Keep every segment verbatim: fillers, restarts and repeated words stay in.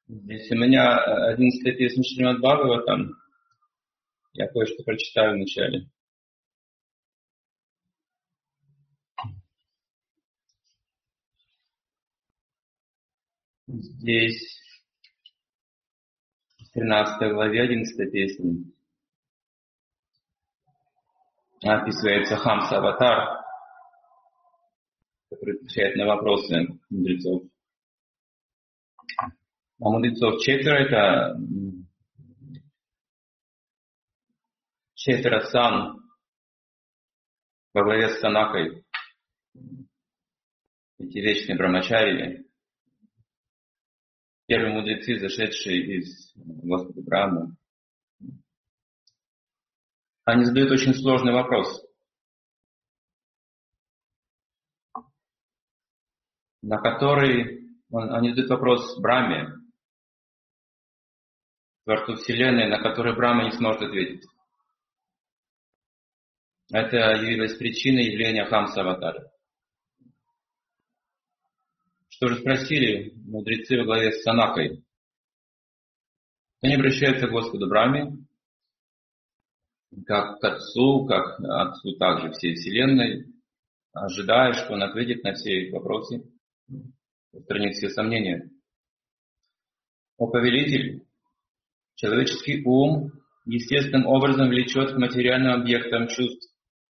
Здесь у меня одиннадцатая песня Шримад Бхагаватам. Я кое-что прочитаю вначале. Здесь в тринадцатой главе одиннадцатой песни описывается Хамса Аватар, который отвечает на вопросы мудрецов. А мудрецов четверо, это четверо сан во главе с Санакой, эти вечные брамачарии, первые мудрецы, зашедшие из Господа Брахмы. Они задают очень сложный вопрос, на который они задают вопрос Брахме, Творцу Вселенной, на который Брахма не сможет ответить. Это явилось причиной явления Хамса Аватара. Что же спросили мудрецы во главе с Санакой? Они обращаются к Господу Брахме, как к Отцу, как к Отцу также всей Вселенной, ожидая, что Он ответит на все их вопросы, устранит все сомнения. О повелитель, человеческий ум естественным образом влечет к материальным объектам чувств.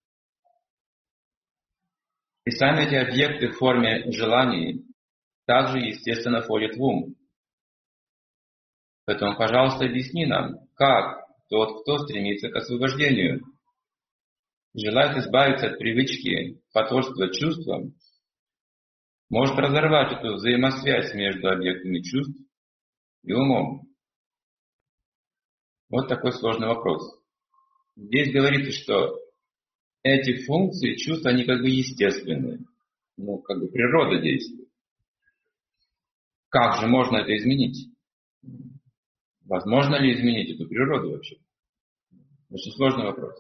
И сами эти объекты в форме желаний также естественно входят в ум. Поэтому, пожалуйста, объясни нам, как тот, кто стремится к освобождению, желает избавиться от привычки потворствовать чувствам, может разорвать эту взаимосвязь между объектами чувств и умом. Вот такой сложный вопрос. Здесь говорится, что эти функции чувств, они как бы естественные. Ну, как бы природа действует. Как же можно это изменить? Возможно ли изменить эту природу вообще? Очень сложный вопрос.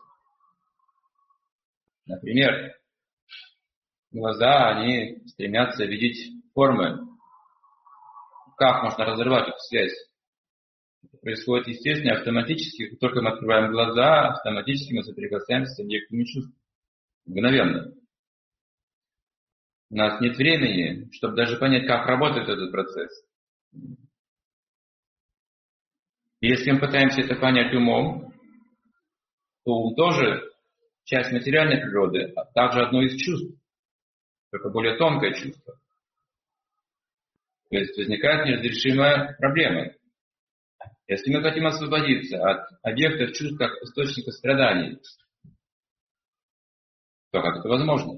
Например, глаза, они стремятся видеть формы. Как можно разорвать эту связь? Это происходит естественно, автоматически. Как только мы открываем глаза, автоматически мы соприкасаемся с объектами чувств. Мгновенно. У нас нет времени, чтобы даже понять, как работает этот процесс. Если мы пытаемся это понять умом, то ум тоже часть материальной природы, а также одно из чувств, только более тонкое чувство. То есть возникает неразрешимая проблема. Если мы хотим освободиться от объектов чувств как источника страданий, то как это возможно?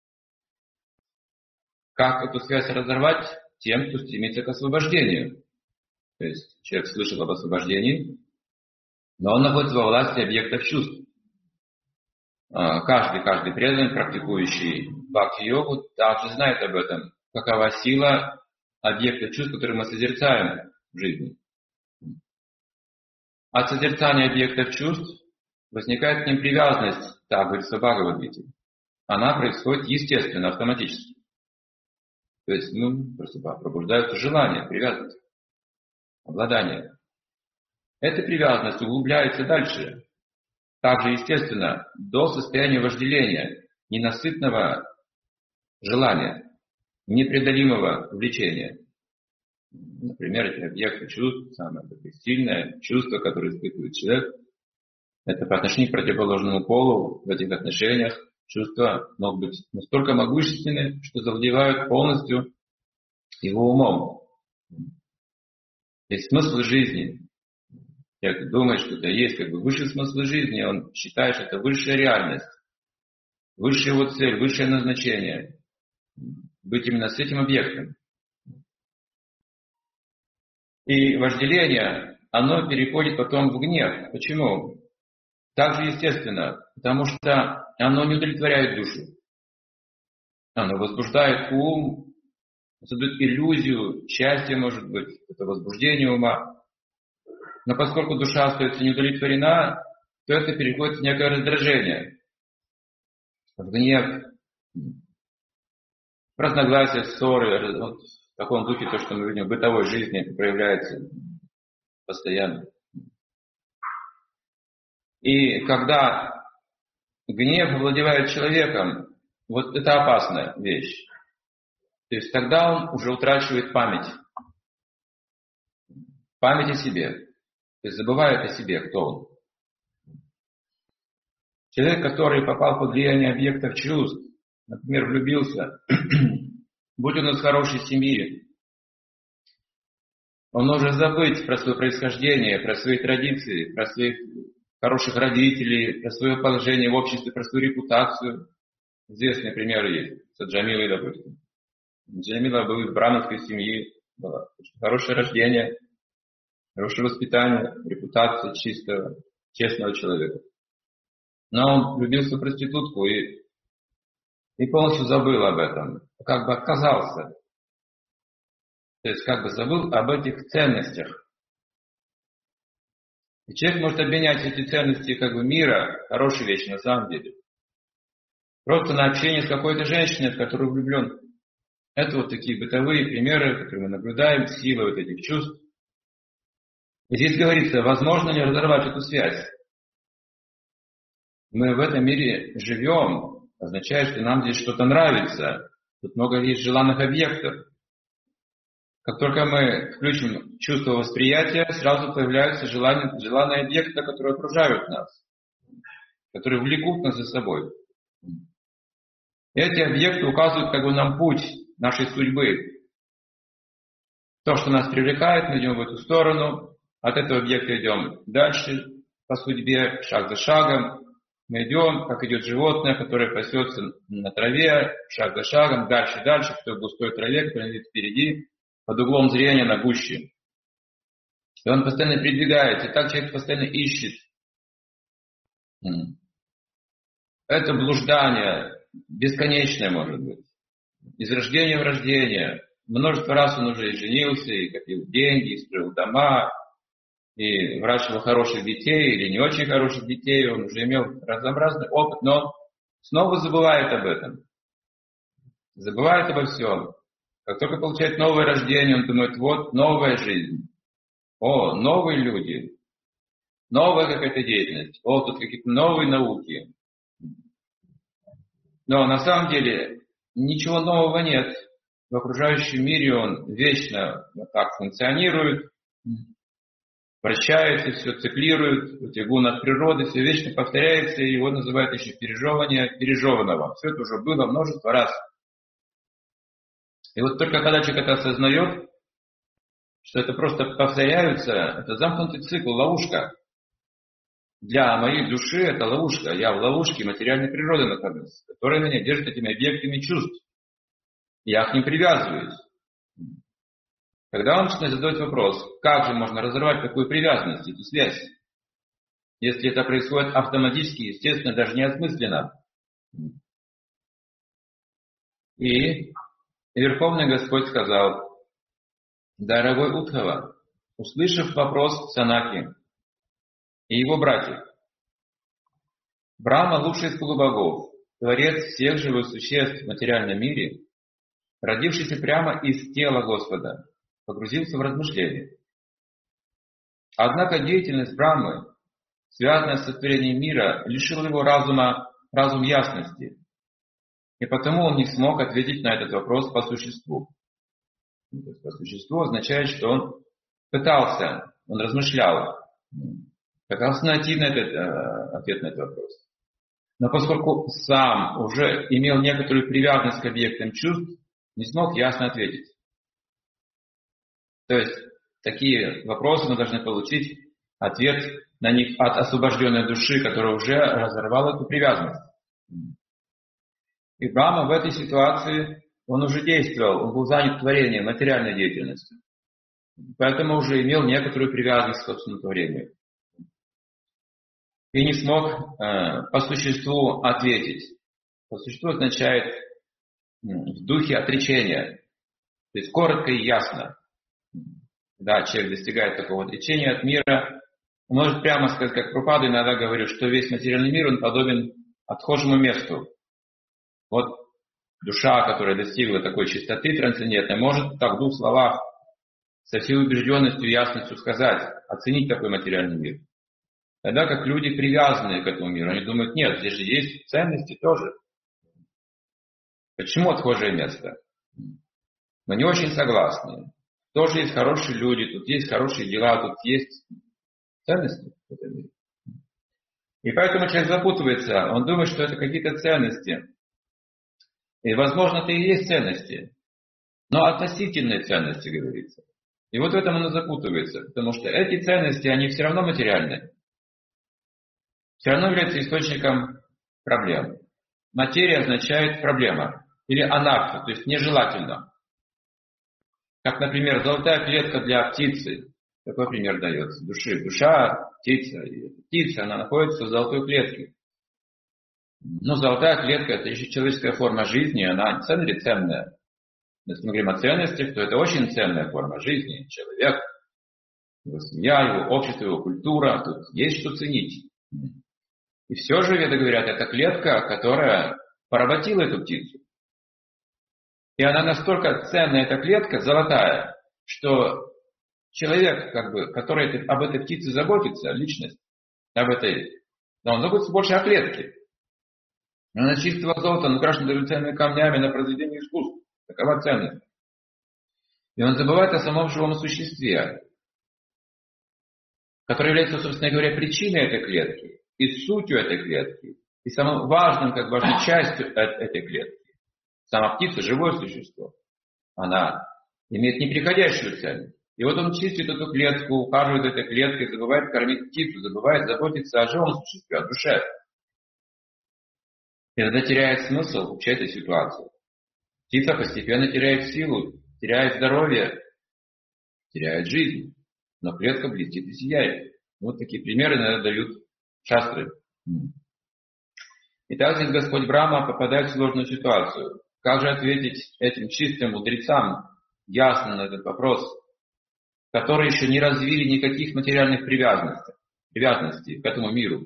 Как эту связь разорвать тем, кто стремится к освобождению? То есть человек слышал об освобождении, но он находится во власти объектов чувств. Каждый, каждый преданный, практикующий бхакти-йогу, также знает об этом, какова сила объектов чувств, которые мы созерцаем в жизни. От созерцания объектов чувств возникает к ним привязанность, так говорится в Бхагавад-гите. Она происходит естественно, автоматически. То есть, ну, просто пробуждаются желания, привязанность, обладание. Эта привязанность углубляется дальше. Также, естественно, до состояния вожделения, ненасытного желания, непреодолимого влечения. Например, эти объекты чувств, самое такое сильное чувство, которое испытывает человек, это по отношению к противоположному полу. В этих отношениях чувства могут быть настолько могущественны, что завладевают полностью его умом. Есть смысл жизни. Человек думает, что это есть как бы высший смысл жизни, он считает, что это высшая реальность, высшая его цель, высшее назначение. Быть именно с этим объектом. И вожделение, оно переходит потом в гнев. Почему? Также естественно, потому что оно не удовлетворяет душу. Оно возбуждает ум, создает иллюзию, счастье может быть, это возбуждение ума. Но поскольку душа остается неудовлетворена, то это переходит в некое раздражение, в гнев, в разногласия, ссоры, В таком духе то, что мы видим в бытовой жизни, это проявляется постоянно. И когда гнев овладевает человеком, вот это опасная вещь. То есть тогда он уже утрачивает память. Память о себе. То есть забывает о себе, кто он. Человек, который попал под влияние объектов чувств, например, влюбился, будь он из хорошей семьи, он может забыть про свое происхождение, про свои традиции, про своих хороших родителей, про свое положение в обществе, про свою репутацию. Известные примеры есть. С Джамилой, допустим. Джамила была из браманской семьи, была хорошее рождение, хорошее воспитание, репутация чистого, честного человека. Но он влюбился в проститутку и, и полностью забыл об этом, как бы отказался. То есть как бы забыл об этих ценностях. И человек может обменять эти ценности как бы мира, хорошие вещи на самом деле. Просто на общение с какой-то женщиной, в которую влюблен. Это вот такие бытовые примеры, которые мы наблюдаем, силы вот этих чувств. И здесь говорится, возможно ли разорвать эту связь. Мы в этом мире живем, означает, что нам здесь что-то нравится. Тут много есть желанных объектов. Как только мы включим чувство восприятия, сразу появляются желания, желанные объекты, которые окружают нас, которые влекут нас за собой. Эти объекты указывают как бы нам путь нашей судьбы. То, что нас привлекает, мы идем в эту сторону, от этого объекта идем дальше по судьбе, шаг за шагом. Мы идем, как идет животное, которое пасется на траве, шаг за шагом, дальше, дальше, в той густой траве, которая идет впереди, под углом зрения на гуще. И он постоянно передвигается, и так человек постоянно ищет. Это блуждание бесконечное может быть. Из рождения в рождение. Множество раз он уже и женился, и копил деньги, и строил дома, и выращивал хороших детей или не очень хороших детей. Он уже имел разнообразный опыт, но он снова забывает об этом. Забывает обо всем. Как только получает новое рождение, он думает, вот новая жизнь. О, новые люди. Новая какая-то деятельность. О, тут какие-то новые науки. Но на самом деле ничего нового нет. В окружающем мире он вечно так функционирует, вращается, все циклирует, утягун от природы, все вечно повторяется, и его называют еще пережевывание пережеванного. Все это уже было множество раз. И вот только когда человек это осознает, что это просто повторяются, это замкнутый цикл, ловушка. Для моей души это ловушка. Я в ловушке материальной природы нахожусь, которая меня держит этими объектами чувств. Я к ним привязываюсь. Когда он начинает задавать вопрос, как же можно разорвать такую привязанность, эту связь, если это происходит автоматически, естественно, даже неосмысленно. И Верховный Господь сказал, дорогой Удхава, услышав вопрос Санаки и его братьев, Брахма, лучший из полубогов, творец всех живых существ в материальном мире, родившийся прямо из тела Господа, погрузился в размышления. Однако деятельность Брахмы, связанная с сотворением мира, лишила его разума, разум ясности, и потому он не смог ответить на этот вопрос по существу. По существу означает, что он пытался, он размышлял, пытался найти на этот, э, ответ на этот вопрос. Но поскольку сам уже имел некоторую привязанность к объектам чувств, не смог ясно ответить. То есть такие вопросы мы должны получить ответ на них от освобожденной души, которая уже разорвала эту привязанность. И Брахма в этой ситуации, он уже действовал, он был занят творением, материальной деятельностью. Поэтому уже имел некоторую привязанность к собственному творению. И не смог э, по существу ответить. По существу означает в духе отречения. То есть коротко и ясно. Да, человек достигает такого отречения от мира. Он может прямо сказать, как Прабхупада иногда говорит, что весь материальный мир, он подобен отхожему месту. Вот душа, которая достигла такой чистоты трансцендентной, может так в двух словах со всей убежденностью и ясностью сказать, оценить такой материальный мир. Тогда как люди, привязанные к этому миру, они думают, нет, здесь же есть ценности тоже. Почему отхожее место? Мы не очень согласны. Тоже есть хорошие люди, тут есть хорошие дела, тут есть ценности в этом мире. И поэтому человек запутывается, он думает, что это какие-то ценности. И, возможно, это и есть ценности, но относительные ценности, говорится. И вот в этом он и запутывается, потому что эти ценности, они все равно материальные. Все равно являются источником проблем. Материя означает проблема или анархия, то есть нежелательно. Как, например, золотая клетка для птицы. Такой пример дается. Души. Душа, птица. И птица, она находится в золотой клетке. Но золотая клетка – это еще человеческая форма жизни, она ценная или ценная? Если мы говорим о ценностях, то это очень ценная форма жизни. Человек, его семья, его общество, его культура. Тут есть что ценить. И все же, веды говорят, это клетка, которая поработила эту птицу. И она настолько ценная, эта клетка, золотая, что человек, как бы, который об этой птице заботится, личность, об этой, да, он заботится больше о клетке. Она чистого золота, украшена драгоценными камнями на произведение искусства. Такова ценность. И он забывает о самом живом существе, которое является, собственно говоря, причиной этой клетки, и сутью этой клетки, и самым важным, как важной частью этой клетки. Сама птица – живое существо. Она имеет неприходящую ценность. И вот он чистит эту клетку, ухаживает этой клеткой, забывает кормить птицу, забывает заботиться о живом существе, о душе. И тогда теряет смысл вообще этой ситуации. Птица постепенно теряет силу, теряет здоровье, теряет жизнь. Но клетка блестит и сияет. Вот такие примеры иногда дают шастры. Итак, здесь Господь Брахма попадает в сложную ситуацию. Как же ответить этим чистым мудрецам ясно на этот вопрос, которые еще не развили никаких материальных привязанностей, привязанностей к этому миру?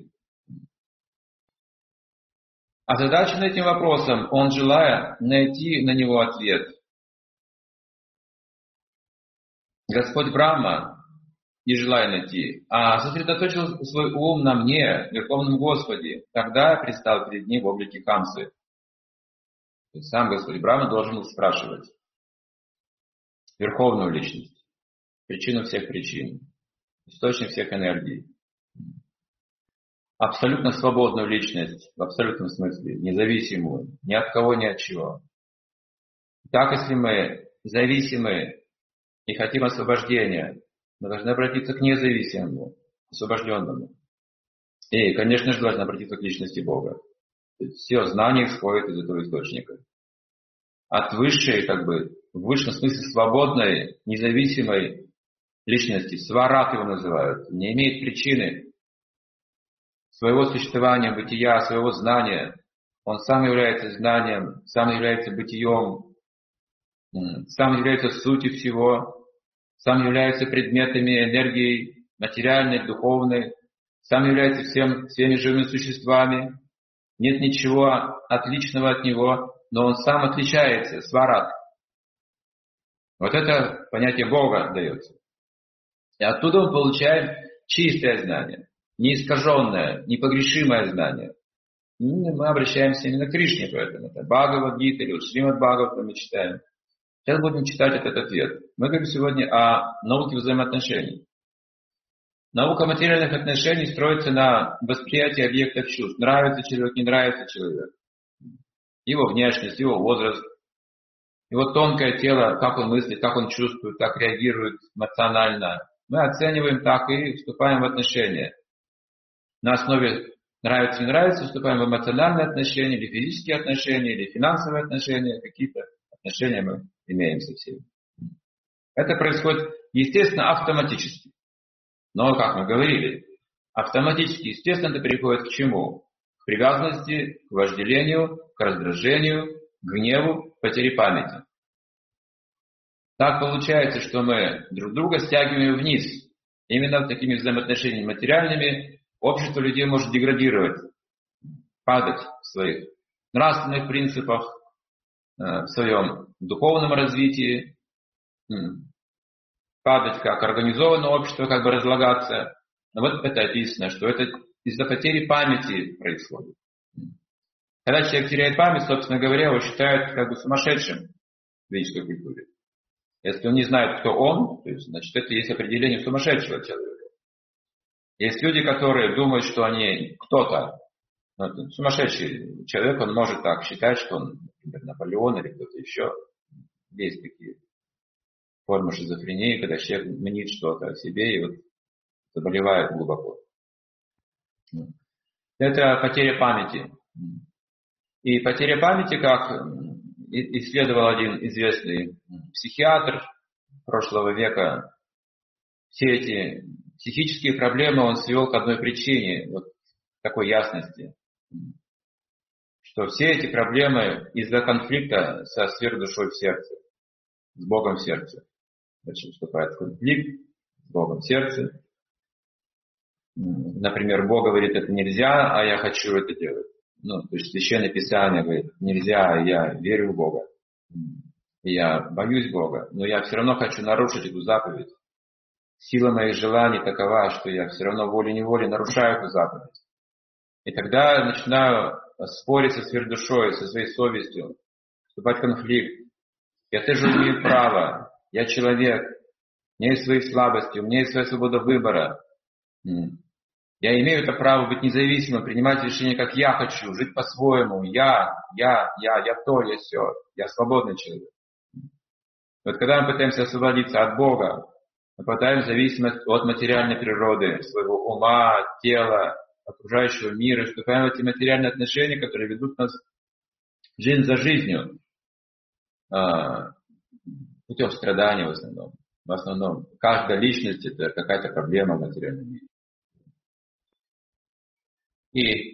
Озадачен этим вопросом, он, желая найти на него ответ. Господь Брахма, не желая найти, а сосредоточил свой ум на мне, Верховном Господе. Тогда я предстал перед ним в облике Хамсы. То есть сам Господь Брахма должен был спрашивать Верховную Личность, причину всех причин, источник всех энергий. Абсолютно свободную личность, в абсолютном смысле, независимую, ни от кого, ни от чего. Так, если мы зависимы и хотим освобождения, мы должны обратиться к независимому, освобожденному. И, конечно же, должны обратиться к личности Бога. То есть все знания исходят из этого источника. От высшей, как бы, в высшем смысле свободной, независимой личности, сварат его называют, не имеет причины своего существования, бытия, своего знания. Он сам является знанием, сам является бытием, сам является сутью всего, сам является предметами энергии материальной, духовной, сам является всем, всеми живыми существами. Нет ничего отличного от него, но он сам отличается, сварат. Вот это понятие Бога дается. И оттуда он получает чистое знание, неискаженное, непогрешимое знание. И мы обращаемся именно к Кришне, поэтому это Бхагавад-гита или Шримад Бхагаватам мы читаем. Сейчас будем читать этот ответ. Мы говорим сегодня о науке взаимоотношений. Наука материальных отношений строится на восприятии объектов чувств. Нравится человек, не нравится человек. Его внешность, его возраст, его тонкое тело, как он мыслит, как он чувствует, как реагирует эмоционально. Мы оцениваем так и вступаем в отношения. На основе нравится, не нравится, вступаем в эмоциональные отношения, или физические отношения, или финансовые отношения, какие-то отношения мы имеем со всеми. Это происходит, естественно, автоматически. Но, как мы говорили, автоматически, естественно, это переходит к чему? К привязанности, к вожделению, к раздражению, к гневу, к потере памяти. Так получается, что мы друг друга стягиваем вниз. Именно такими взаимоотношениями материальными общество людей может деградировать, падать в своих нравственных принципах, в своем духовном развитии, падать как организованное общество, как бы разлагаться. Но вот это описано, что это из-за потери памяти происходит. Когда человек теряет память, собственно говоря, его считают как бы сумасшедшим в ведической культуре. Если он не знает, кто он, то есть, значит, это есть определение сумасшедшего человека. Есть люди, которые думают, что они кто-то, ну, сумасшедший человек, он может так считать, что он, например, Наполеон или кто-то еще. Есть такие формы шизофрении, когда человек мнит что-то о себе и вот заболевает глубоко. Это потеря памяти. И потеря памяти, как исследовал один известный психиатр прошлого века, все эти психические проблемы он свел к одной причине, вот такой ясности, что все эти проблемы из-за конфликта со сверхдушой в сердце, с Богом в сердце. Значит, вступает конфликт с Богом в сердце. Например, Бог говорит, это нельзя, а я хочу это делать. Ну, то есть Священное Писание говорит, нельзя, я верю в Бога. Я боюсь Бога, но я все равно хочу нарушить эту заповедь. Сила моих желаний такова, что я все равно волей-неволей нарушаю эту заповедь. И тогда я начинаю спорить со сверхдушой, со своей совестью, вступать в конфликт. Я тоже имею право, я человек, у меня есть свои слабости, у меня есть своя свобода выбора. Я имею это право быть независимым, принимать решения, как я хочу, жить по-своему. Я, я, я, я то, я все. Я свободный человек. Вот когда мы пытаемся освободиться от Бога, мы пытаемся зависеть от материальной природы, своего ума, тела, окружающего мира, вступаем в эти материальные отношения, которые ведут нас жизнь за жизнью, путем страдания в основном. В основном каждая личность — это какая-то проблема в материальном мире. И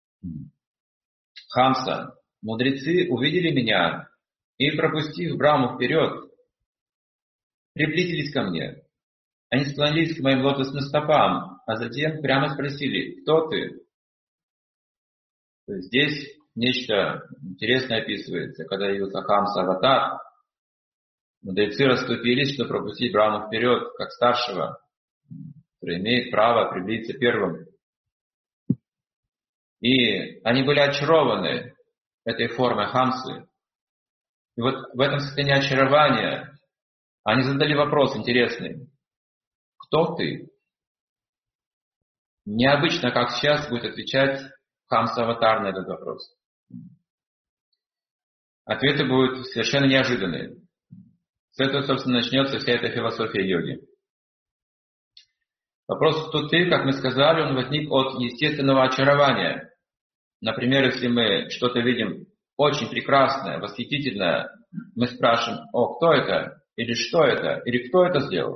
Хамса, мудрецы увидели меня и, пропустив Брахму вперед, приблизились ко мне. Они склонились к моим лотосным стопам, а затем прямо спросили, кто ты? То есть здесь нечто интересное описывается. Когда явился Хамса Аватар, мудрецы расступились, чтобы пропустить Брахму вперед, как старшего, который имеет право приблизиться первым. И они были очарованы этой формой Хамсы. И вот в этом состоянии очарования они задали вопрос интересный. Кто ты? Необычно, как сейчас будет отвечать Хамса Аватар на этот вопрос. Ответы будут совершенно неожиданные. С этого, собственно, начнется вся эта философия йоги. Вопрос «кто ты?», как мы сказали, он возник от естественного очарования. Например, если мы что-то видим очень прекрасное, восхитительное, мы спрашиваем, о, кто это? Или что это? Или кто это сделал?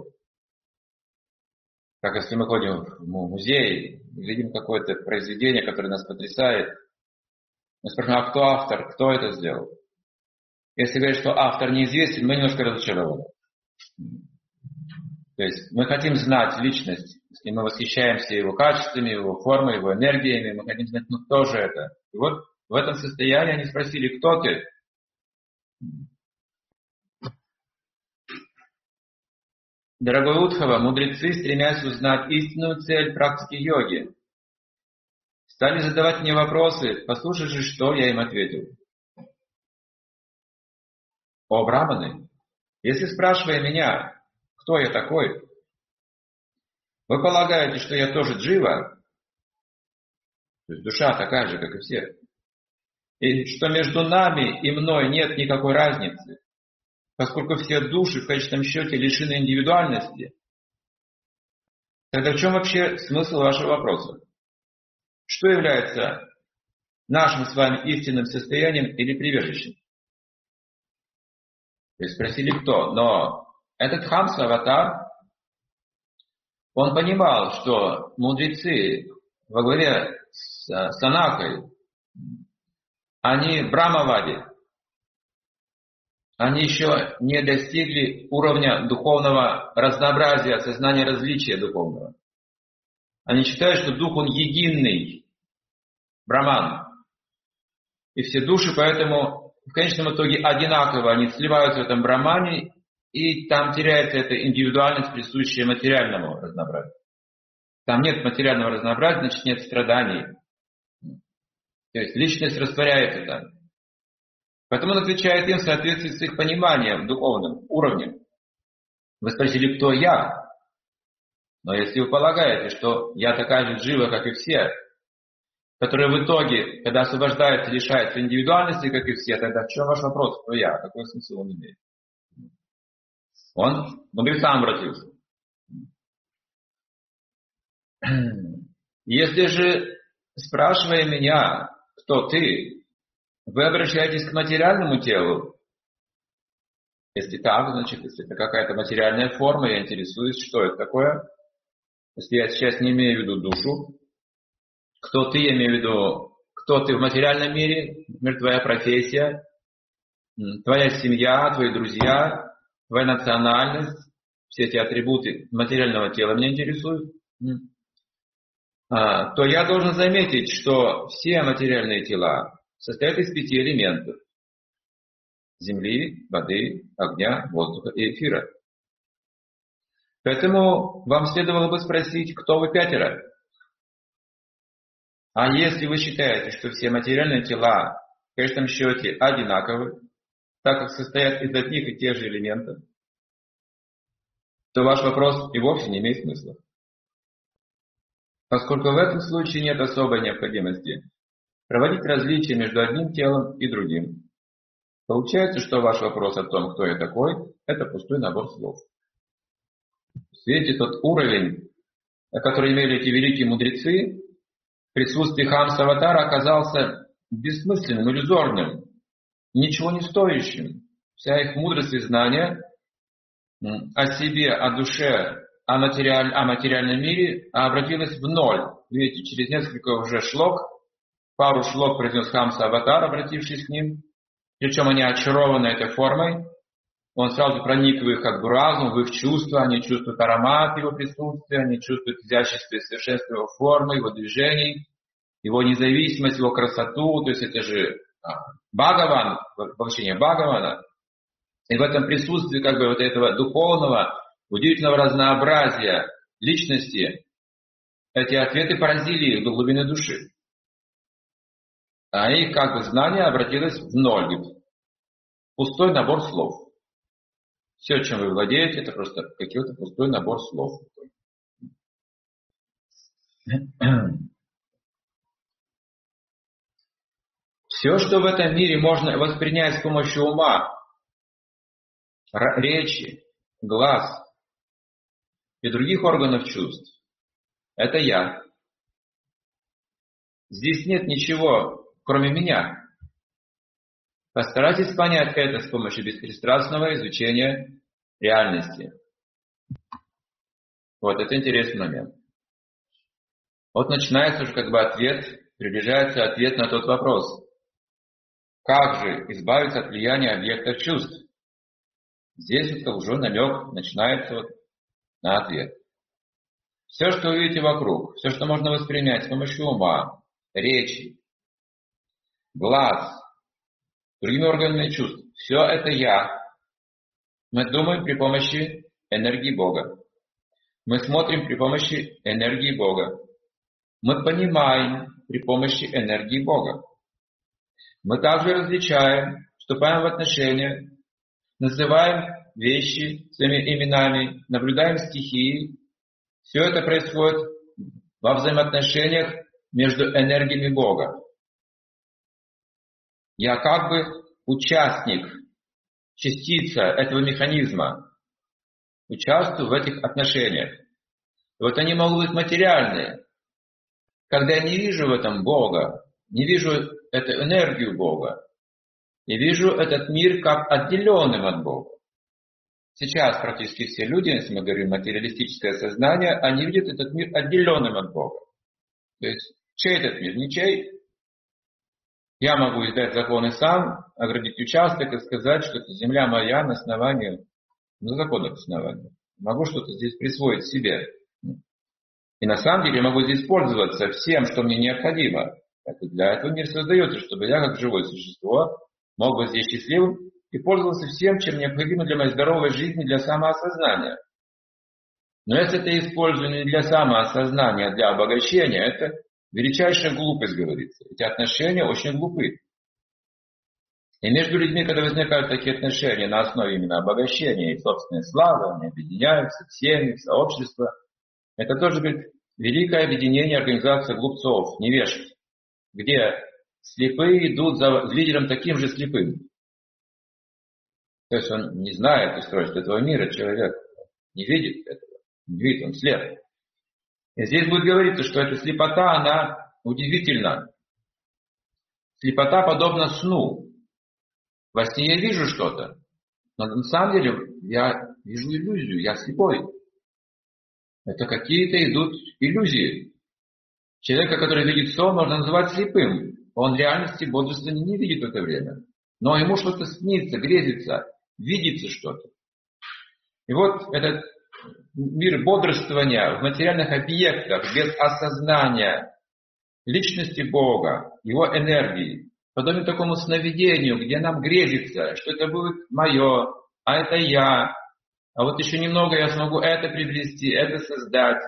Как если мы ходим в музей, видим какое-то произведение, которое нас потрясает, мы спрашиваем, а кто автор? Кто это сделал? Если говорить, что автор неизвестен, мы немножко разочарованы. То есть мы хотим знать личность, если мы восхищаемся его качествами, его формой, его энергиями, мы хотим знать, ну кто же это? И вот в этом состоянии они спросили, кто ты? Дорогой Удхава, мудрецы, стремясь узнать истинную цель практики йоги, стали задавать мне вопросы, послушай же, что я им ответил. О, браманы, если спрашивая меня, кто я такой, вы полагаете, что я тоже джива, то есть душа такая же, как и все, и что между нами и мной нет никакой разницы, поскольку все души в конечном счете лишены индивидуальности, тогда в чем вообще смысл вашего вопроса? Что является нашим с вами истинным состоянием или прибежищем? То есть спросили кто, но этот Хамса Аватар, он понимал, что мудрецы во главе с Санакой, они брамавади, они еще не достигли уровня духовного разнообразия, осознания различия духовного. Они считают, что дух он единый, браман. И все души поэтому в конечном итоге одинаково они сливаются в этом брамане, и там теряется эта индивидуальность, присущая материальному разнообразию. Там нет материального разнообразия, значит нет страданий. То есть личность растворяется там. Поэтому он отвечает им в соответствии с их пониманием духовным уровнем. Вы спросили, кто я? Но если вы полагаете, что я такая же жива, как и все, которая в итоге, когда освобождается, лишается индивидуальности, как и все, тогда в чем ваш вопрос, кто я? Какой смысл он имеет? Он к мудрецам обратился. Если же, спрашивая меня, кто ты, вы обращаетесь к материальному телу, если так, значит, если это какая-то материальная форма, я интересуюсь, что это такое. Если я сейчас не имею в виду душу, кто ты, я имею в виду, кто ты в материальном мире, например, твоя профессия, твоя семья, твои друзья, твоя национальность, все эти атрибуты материального тела меня интересуют, то я должен заметить, что все материальные тела состоят из пяти элементов: земли, воды, огня, воздуха и эфира. Поэтому вам следовало бы спросить, кто вы пятеро? А если вы считаете, что все материальные тела в конечном счете одинаковы, так как состоят из одних и тех же элементов, то ваш вопрос и вовсе не имеет смысла. Поскольку в этом случае нет особой необходимости проводить различия между одним телом и другим, получается, что ваш вопрос о том, кто я такой, это пустой набор слов. Видите, тот уровень, который имели эти великие мудрецы, в присутствии Хамса-аватара оказался бессмысленным, иллюзорным, ничего не стоящим. Вся их мудрость и знания о себе, о душе, о, материаль, о материальном мире обратилась в ноль. Видите, через несколько уже шлок, пару шлок произнес Хамса-аватар, обратившись к ним, причем они очарованы этой формой. Он сразу проник в их как бы разум, в их чувства, они чувствуют аромат его присутствия, они чувствуют изящество и совершенство его формы, его движений, его независимость, его красоту. То есть это же Бхагаван, воплощение Бхагавана. И в этом присутствии как бы вот этого духовного, удивительного разнообразия личности, эти ответы поразили их до глубины души. А их как бы знание обратилось в ноль. Пустой набор слов. Все, чем вы владеете, это просто какой-то пустой набор слов. Все, что в этом мире можно воспринять с помощью ума, речи, глаз и других органов чувств, это я. Здесь нет ничего, кроме меня. Постарайтесь понять это с помощью беспристрастного изучения реальности. Вот это интересный момент. Вот начинается уже как бы ответ, приближается ответ на тот вопрос. Как же избавиться от влияния объектов чувств? Здесь вот уже намек начинается вот на ответ. Все, что вы видите вокруг, все, что можно воспринять с помощью ума, речи, глаз, другими органами чувств, все это я. Мы думаем при помощи энергии Бога. Мы смотрим при помощи энергии Бога. Мы понимаем при помощи энергии Бога. Мы также различаем, вступаем в отношения, называем вещи своими именами, наблюдаем стихии. Все это происходит во взаимоотношениях между энергиями Бога. Я как бы участник, частица этого механизма, участвую в этих отношениях. И вот они могут быть материальные. Когда я не вижу в этом Бога, не вижу эту энергию Бога, я вижу этот мир как отделенным от Бога. Сейчас практически все люди, если мы говорим материалистическое сознание, они видят этот мир отделенным от Бога. То есть чей этот мир? Ничей. Я могу издать законы сам, оградить участок и сказать, что это земля моя на основании, на законных основаниях. Могу что-то здесь присвоить себе. И на самом деле я могу здесь пользоваться всем, что мне необходимо. Так и для этого мир создается, чтобы я, как живое существо, мог быть здесь счастливым и пользовался всем, чем необходимо для моей здоровой жизни, для самоосознания. Но если это использование не для самоосознания, а для обогащения, это величайшая глупость, говорится. Эти отношения очень глупы. И между людьми, когда возникают такие отношения на основе именно обогащения и собственной славы, они объединяются в семьи, в сообщества, это тоже, говорит, великое объединение организации глупцов, невежд, где слепые идут за лидером таким же слепым. То есть он не знает устройства этого мира, человек не видит этого, не видит, он слеп. И здесь будет говориться, что эта слепота, она удивительна. Слепота подобна сну. Во сне я вижу что-то, но на самом деле я вижу иллюзию, я слепой. Это какие-то идут иллюзии. Человека, который видит сон, можно называть слепым. Он в реальности бодрствования не видит в это время. Но ему что-то снится, грезится, видится что-то. И вот этот мир бодрствования в материальных объектах, без осознания личности Бога, Его энергии, подобно такому сновидению, где нам грезится, что это будет мое, а это я, а вот еще немного я смогу это приобрести, это создать.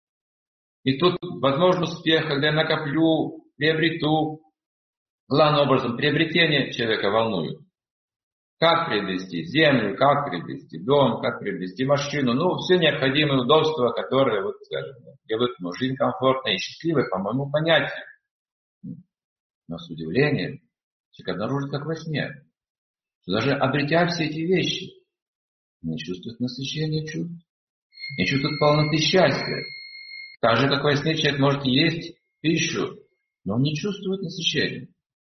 И тут возможен успех, когда я накоплю, приобрету. Главным образом, приобретение человека волнует. Как приобрести землю, как приобрести дом, как приобрести машину. Ну, все необходимые удобства, которые, вот, скажем, делают ему жизнь комфортной и счастливой, по моему понятию. Но с удивлением человек обнаружит, как во сне, что даже обретя все эти вещи, не чувствует насыщения чувств, не чувствует полноты счастья. Так же, как во сне человек может есть пищу, но он не чувствует насыщения.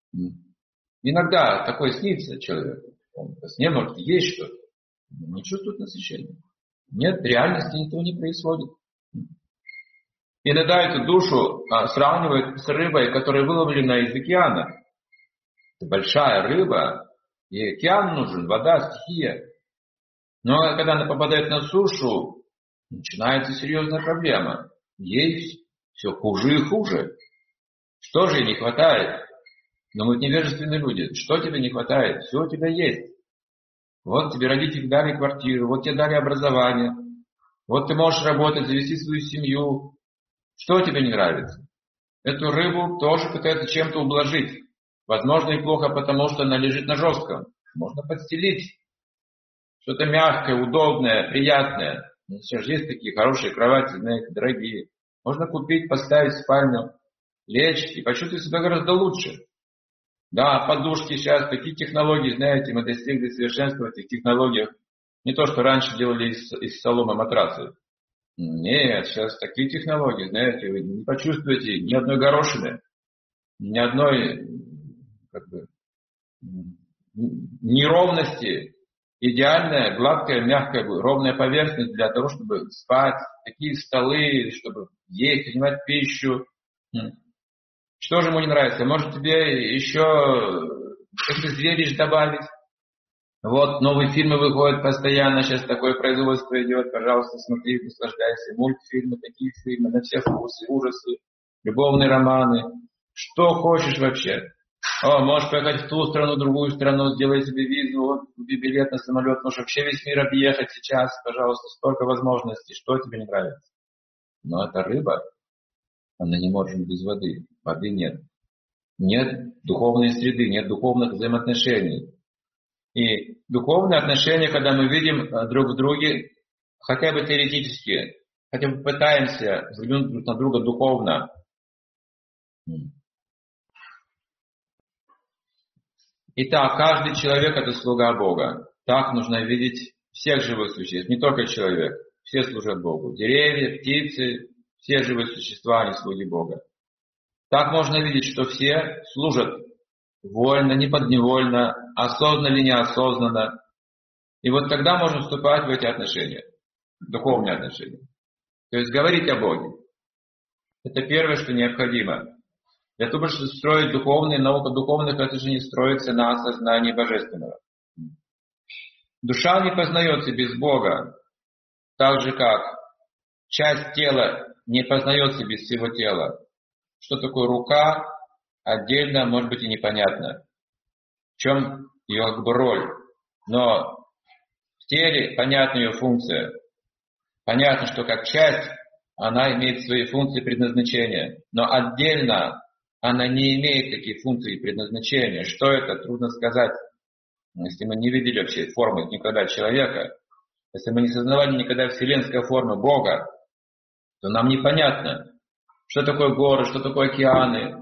Иногда такое снится человеку. Он во сне может есть что-то, но не чувствует насыщения. Нет, в реальности этого не происходит. Иногда эту душу а, сравнивают с рыбой, которая выловлена из океана. Это большая рыба, и океан нужен, вода, стихия. Но когда она попадает на сушу, начинается серьезная проблема. Ей все хуже и хуже. Что же ей не хватает? Думают невежественные люди. Что тебе не хватает? Все у тебя есть. Вот тебе родители дали квартиру, вот тебе дали образование, вот ты можешь работать, завести свою семью. Что тебе не нравится? Эту рыбу тоже пытаются чем-то ублажить. Возможно, и плохо, потому что она лежит на жестком. Можно подстелить. Что-то мягкое, удобное, приятное. Сейчас же есть такие хорошие кровати, знаете, дорогие. Можно купить, поставить в спальню, лечь и почувствовать себя гораздо лучше. Да, подушки сейчас, такие технологии, знаете, мы достигли совершенства в этих технологиях. Не то, что раньше делали из, из соломы матрасы. Нет, сейчас такие технологии, знаете, вы не почувствуете ни одной горошины, ни одной как бы, неровности. Идеальная, гладкая, мягкая, ровная поверхность для того, чтобы спать. Такие столы, чтобы есть, принимать пищу. Что же ему не нравится? Может тебе еще какие-то зрелищ добавить? Вот новые фильмы выходят постоянно, сейчас такое производство идет, пожалуйста, смотри, наслаждайся. Мультфильмы, такие фильмы, на все вкусы, ужасы, любовные романы. Что хочешь вообще? О, можешь поехать в ту страну, в другую страну, сделай себе визу, вот, купи билет на самолет, можешь вообще весь мир объехать сейчас, пожалуйста, столько возможностей, что тебе не нравится? Но это рыба, она не может жить без воды, воды нет. Нет духовной среды, нет духовных взаимоотношений. И духовные отношения, когда мы видим друг в друге, хотя бы теоретически, хотя бы пытаемся взглянуть друг на друга духовно. Итак, каждый человек – это слуга Бога. Так нужно видеть всех живых существ, не только человек. Все служат Богу. Деревья, птицы, все живые существа, они слуги Бога. Так можно видеть, что все служат вольно, неподневольно, осознанно или неосознанно. И вот тогда можно вступать в эти отношения, духовные отношения. То есть говорить о Боге. Это первое, что необходимо. Для того, чтобы строить духовные, наука духовных отношений строится на осознании Божественного. Душа не познается без Бога, так же как часть тела не познается без всего тела. Что такое рука, отдельно, может быть, и непонятно. В чем ее как бы роль. Но в теле понятна ее функция. Понятно, что как часть она имеет свои функции и предназначения. Но отдельно она не имеет таких функций и предназначения. Что это? Трудно сказать. Если мы не видели вообще формы никогда человека, если мы не сознавали никогда вселенской формы Бога, то нам непонятно, что такое горы, что такое океаны,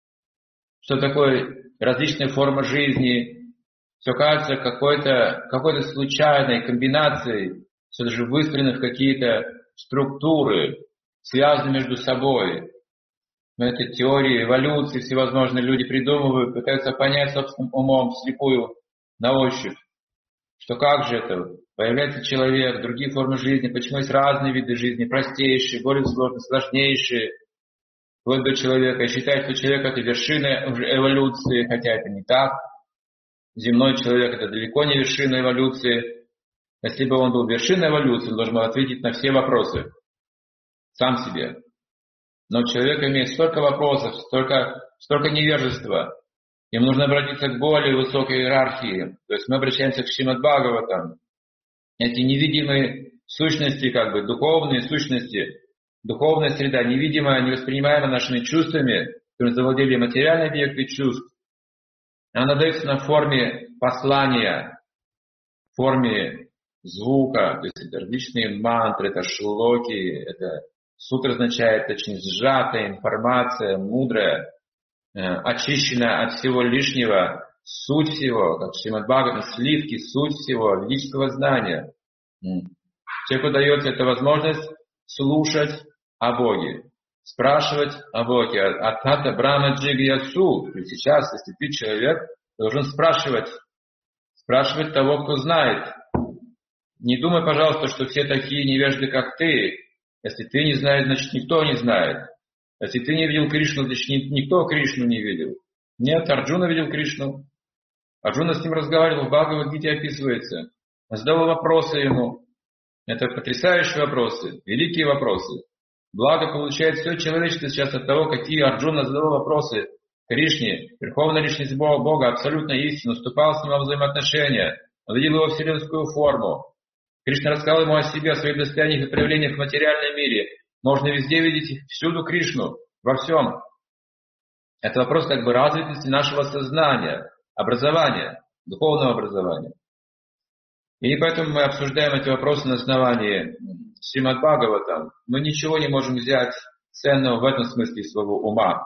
что такое различные формы жизни. Все кажется какой-то, какой-то случайной комбинацией, все даже выстроены в какие-то структуры, связаны между собой. Это теории эволюции всевозможные люди придумывают, пытаются понять собственным умом, вслепую, на ощупь, что как же это, появляется человек, другие формы жизни, почему есть разные виды жизни, простейшие, более сложные, сложнейшие, вплоть до человека. И считают, что человек это вершина уже эволюции, хотя это не так. Земной человек это далеко не вершина эволюции. Если бы он был вершиной эволюции, он должен был ответить на все вопросы сам себе. Но человек имеет столько вопросов, столько, столько невежества. Им нужно обратиться к более высокой иерархии. То есть мы обращаемся к Шримад Бхагаватам. Эти невидимые сущности, как бы духовные сущности, духовная среда, невидимая, невоспринимаемая нашими чувствами, которые завладели материальные объекты чувств, она дается на форме послания, в форме звука, то есть это различные мантры, это шлоки, это сутра означает очень сжатая информация, мудрая, очищенная от всего лишнего, суть всего, как Шримад Бхагаватам, сливки, суть всего, ведического знания. Человеку дается эта возможность слушать о Боге, спрашивать о Боге. Атата Брахма Джигьясу. Сейчас, если ты человек, должен спрашивать, спрашивать того, кто знает. Не думай, пожалуйста, что все такие невежды, как ты. Если ты не знаешь, значит никто не знает. Если ты не видел Кришну, значит никто Кришну не видел. Нет, Арджуна видел Кришну. Арджуна с ним разговаривал, в Бхагавад-гите описывается. Он задал вопросы ему. Это потрясающие вопросы, великие вопросы. Благо получает все человечество сейчас от того, какие Арджуна задал вопросы Кришне. Верховная личность Бога, Бога, абсолютно истину, вступал с ним во взаимоотношения, он видел его вселенскую форму. Кришна рассказал ему о себе, о своих достояниях и проявлениях в материальном мире. Можно везде видеть всюду Кришну, во всем. Это вопрос как бы развитости нашего сознания, образования, духовного образования. И поэтому мы обсуждаем эти вопросы на основании Шримад Бхагаватам. Мы ничего не можем взять ценного в этом смысле из своего ума.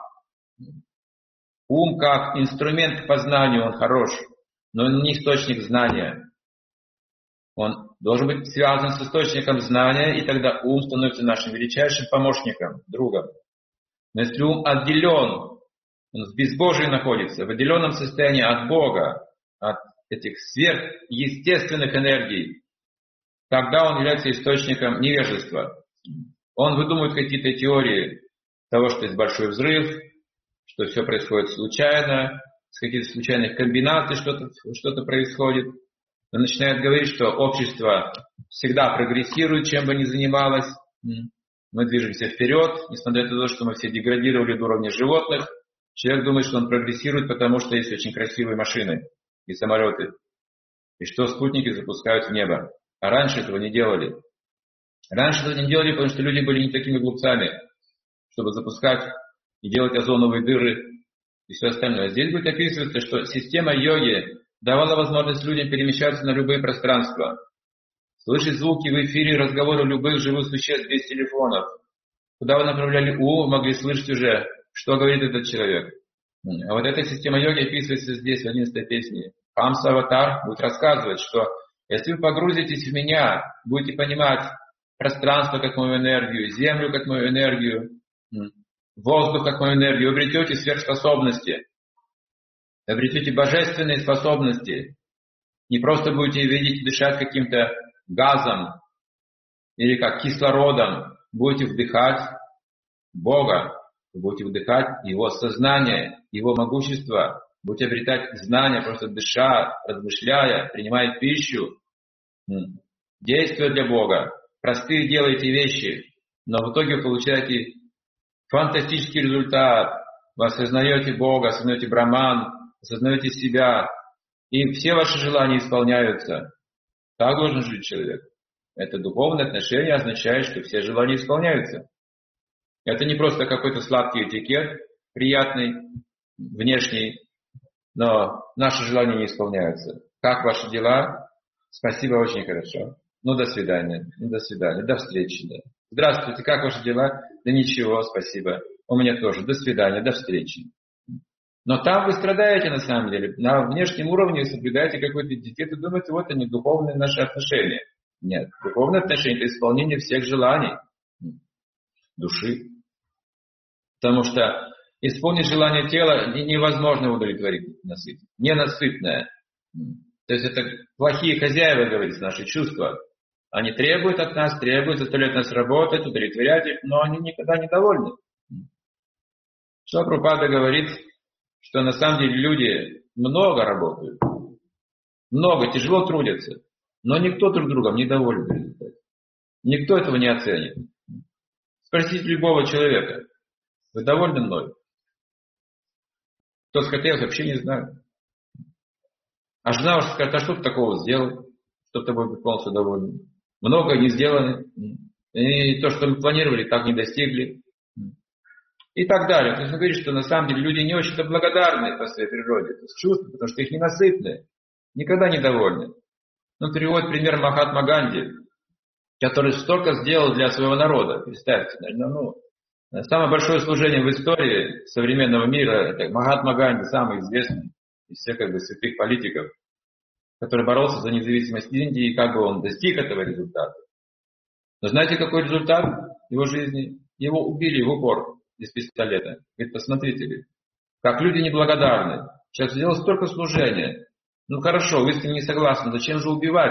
Ум как инструмент к познанию, он хорош, но он не источник знания. Он должен быть связан с источником знания, и тогда ум становится нашим величайшим помощником, другом. Но если ум отделен, он в безбожии находится, в отделенном состоянии от Бога, от этих сверхъестественных энергий, тогда он является источником невежества. Он выдумывает какие-то теории того, что есть большой взрыв, что все происходит случайно, с каких-то случайных комбинаций что-то, что-то происходит. Он начинает говорить, что общество всегда прогрессирует, чем бы ни занималось. Мы движемся вперед, несмотря на то, что мы все деградировали до уровня животных. Человек думает, что он прогрессирует, потому что есть очень красивые машины и самолеты, и что спутники запускают в небо. А раньше этого не делали. Раньше этого не делали, потому что люди были не такими глупцами, чтобы запускать и делать озоновые дыры и все остальное. Здесь будет описываться, что система йоги давала возможность людям перемещаться на любые пространства, слышать звуки в эфире, разговоры любых живых существ без телефонов. Куда вы направляли ум, могли слышать уже, что говорит этот человек. А вот эта система йоги описывается здесь, в одиннадцатой песне. Хамса Аватар будет рассказывать, что если вы погрузитесь в меня, будете понимать пространство как мою энергию, землю как мою энергию, воздух как мою энергию, вы обретете сверхспособности, обретете божественные способности. Не просто будете видеть, дышать каким-то газом или как кислородом, будете вдыхать Бога. Вы будете вдыхать Его сознание, Его могущество, будете обретать знания, просто дыша, размышляя, принимая пищу, действуя для Бога. Простые делаете вещи, но в итоге вы получаете фантастический результат. Вы осознаете Бога, осознаете Браман, осознаете себя, и все ваши желания исполняются. Так должен жить человек. Это духовное отношение означает, что все желания исполняются. Это не просто какой-то сладкий этикет, приятный, внешний, но наши желания не исполняются. Как ваши дела? Спасибо, очень хорошо. Ну, до свидания. Ну, до свидания. До встречи. Да. Здравствуйте, как ваши дела? Да ничего, спасибо. У меня тоже. До свидания, до встречи. Но там вы страдаете на самом деле. На внешнем уровне вы соблюдаете какой-то этикет и думаете, вот они, духовные наши отношения. Нет, духовные отношения – это исполнение всех желаний души. Потому что исполнить желание тела невозможно удовлетворить, насытить. Ненасытное. То есть это плохие хозяева, говорится, наши чувства. Они требуют от нас, требуют, заставляют нас работать, удовлетворять их, но они никогда не довольны. Шрила Прабхупада говорит, что на самом деле люди много работают, много, тяжело трудятся, но никто друг другом не доволен. Никто этого не оценит. Спросите любого человека, вы довольны мной? Кто скажет, я вообще не знаю. А жена ваша скажет, а что ты такого сделал, чтобы тобой быть полностью довольным? Много не сделано. И то, что мы планировали, так не достигли. И так далее. То есть он говорит, что на самом деле люди не очень-то благодарны по своей природе. То есть чувства, потому что их ненасытные. Никогда недовольны. Ну, приводит пример Махатма Ганди, который столько сделал для своего народа. Представьте, наверное, ну, самое большое служение в истории современного мира, это Махатма Ганди, самый известный из всех как бы святых политиков, который боролся за независимость Индии, и как бы он достиг этого результата. Но знаете, какой результат его жизни? Его убили в упор из пистолета. Говорит, посмотрите, как люди неблагодарны. Человек сделал столько служения. Ну хорошо, вы с ним не согласны, зачем же убивать?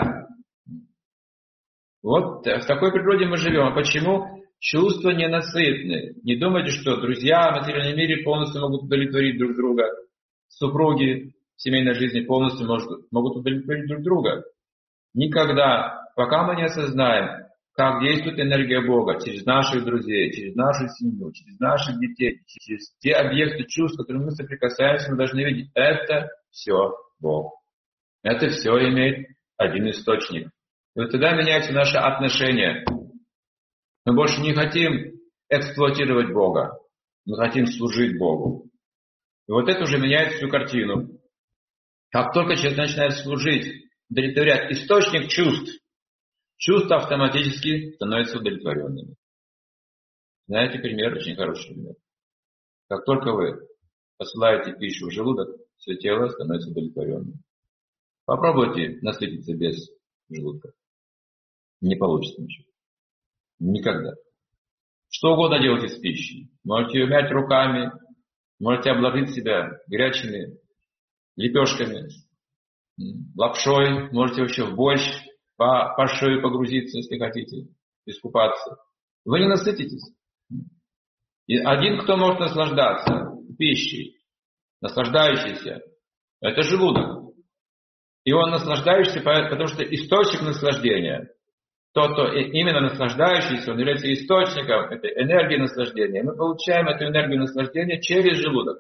Вот в такой природе мы живем. А почему? Чувства ненасытны. Не думайте, что друзья в материальном мире полностью могут удовлетворить друг друга. Супруги в семейной жизни полностью может, могут удовлетворить друг друга. Никогда, пока мы не осознаем, как действует энергия Бога через наших друзей, через нашу семью, через наших детей, через те объекты чувств, с которыми мы соприкасаемся, мы должны видеть, это все Бог. Это все имеет один источник. И вот тогда меняются наши отношения. Мы больше не хотим эксплуатировать Бога. Мы хотим служить Богу. И вот это уже меняет всю картину. Как только человек начинает служить, удовлетворять источник чувств, чувства автоматически становятся удовлетворенными. Знаете пример, очень хороший пример. Как только вы посылаете пищу в желудок, все тело становится удовлетворенным. Попробуйте насытиться без желудка. Не получится ничего. Никогда. Что угодно делайте с пищей. Можете умять руками, можете обложить себя горячими лепешками, лапшой, можете вообще в борщ по, по шею погрузиться, если хотите, искупаться. Вы не насытитесь. И один, кто может наслаждаться пищей, наслаждающийся, это желудок. И он наслаждающийся, потому что источник наслаждения, тот, кто именно наслаждающийся, он является источником этой энергии наслаждения. Мы получаем эту энергию наслаждения через желудок.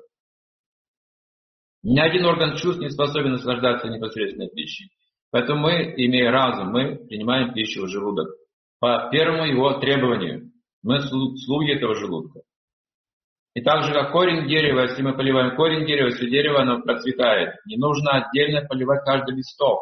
Ни один орган чувств не способен наслаждаться непосредственной пищей. Поэтому мы, имея разум, мы принимаем пищу в желудок. По первому его требованию. Мы слуги этого желудка. И так же, как корень дерева, если мы поливаем корень дерева, все дерево оно процветает. Не нужно отдельно поливать каждый листок.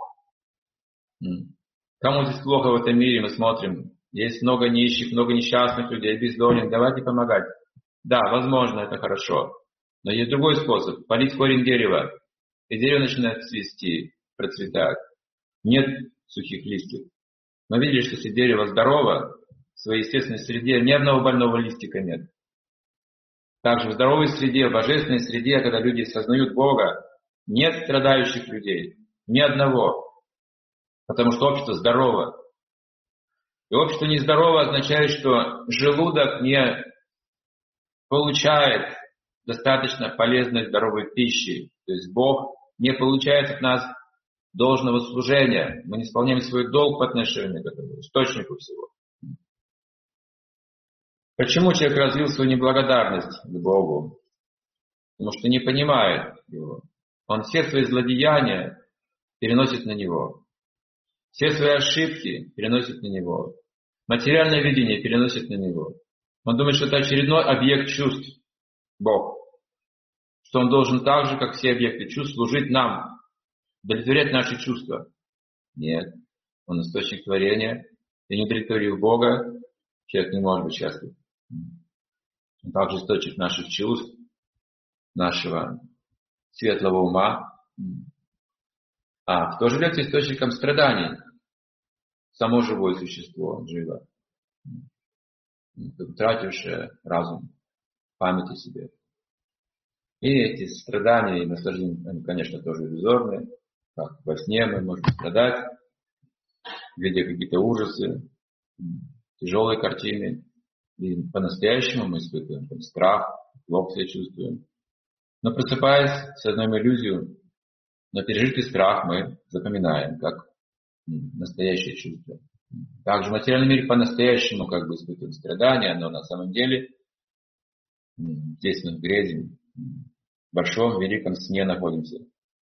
Кому здесь плохо в этом мире, мы смотрим. Есть много нищих, много несчастных людей, бездомных. Давайте помогать. Да, возможно, это хорошо. Но есть другой способ. Полить корень дерева. И дерево начинает цвести, процветать. Нет сухих листьев. Мы видели, что если дерево здорово, в своей естественной среде ни одного больного листика нет. Также в здоровой среде, в божественной среде, когда люди сознают Бога, нет страдающих людей. Ни одного. Потому что общество здорово. И общество нездорово означает, что желудок не получает достаточно полезной здоровой пищи. То есть Бог не получает от нас должного служения. Мы не исполняем свой долг по отношению к этому источнику всего. Почему человек развил свою неблагодарность к Богу? Потому что не понимает его. Он все свои злодеяния переносит на него. Все свои ошибки переносит на него. Материальное видение переносит на него. Он думает, что это очередной объект чувств, Бог. Что он должен так же, как все объекты чувств, служить нам, удовлетворять наши чувства. Нет. Он источник творения. И не удовлетворив Бога, человек не может быть счастлив. Он также источник наших чувств, нашего светлого ума. А кто живет источником страданий? Само живое существо, живо, утратившее разум, память о себе. И эти страдания и наслаждения, они, конечно, тоже иллюзорные. Как во сне мы можем страдать, видя какие-то ужасы, тяжелые картины. И по-настоящему мы испытываем там, страх, плохо себя чувствуем. Но просыпаясь, сознаем иллюзию, но пережитый страх мы запоминаем как настоящее чувство. Также в материальном мире по-настоящему как бы испытываем страдания, но на самом деле здесь мы грезим, в большом, великом сне находимся.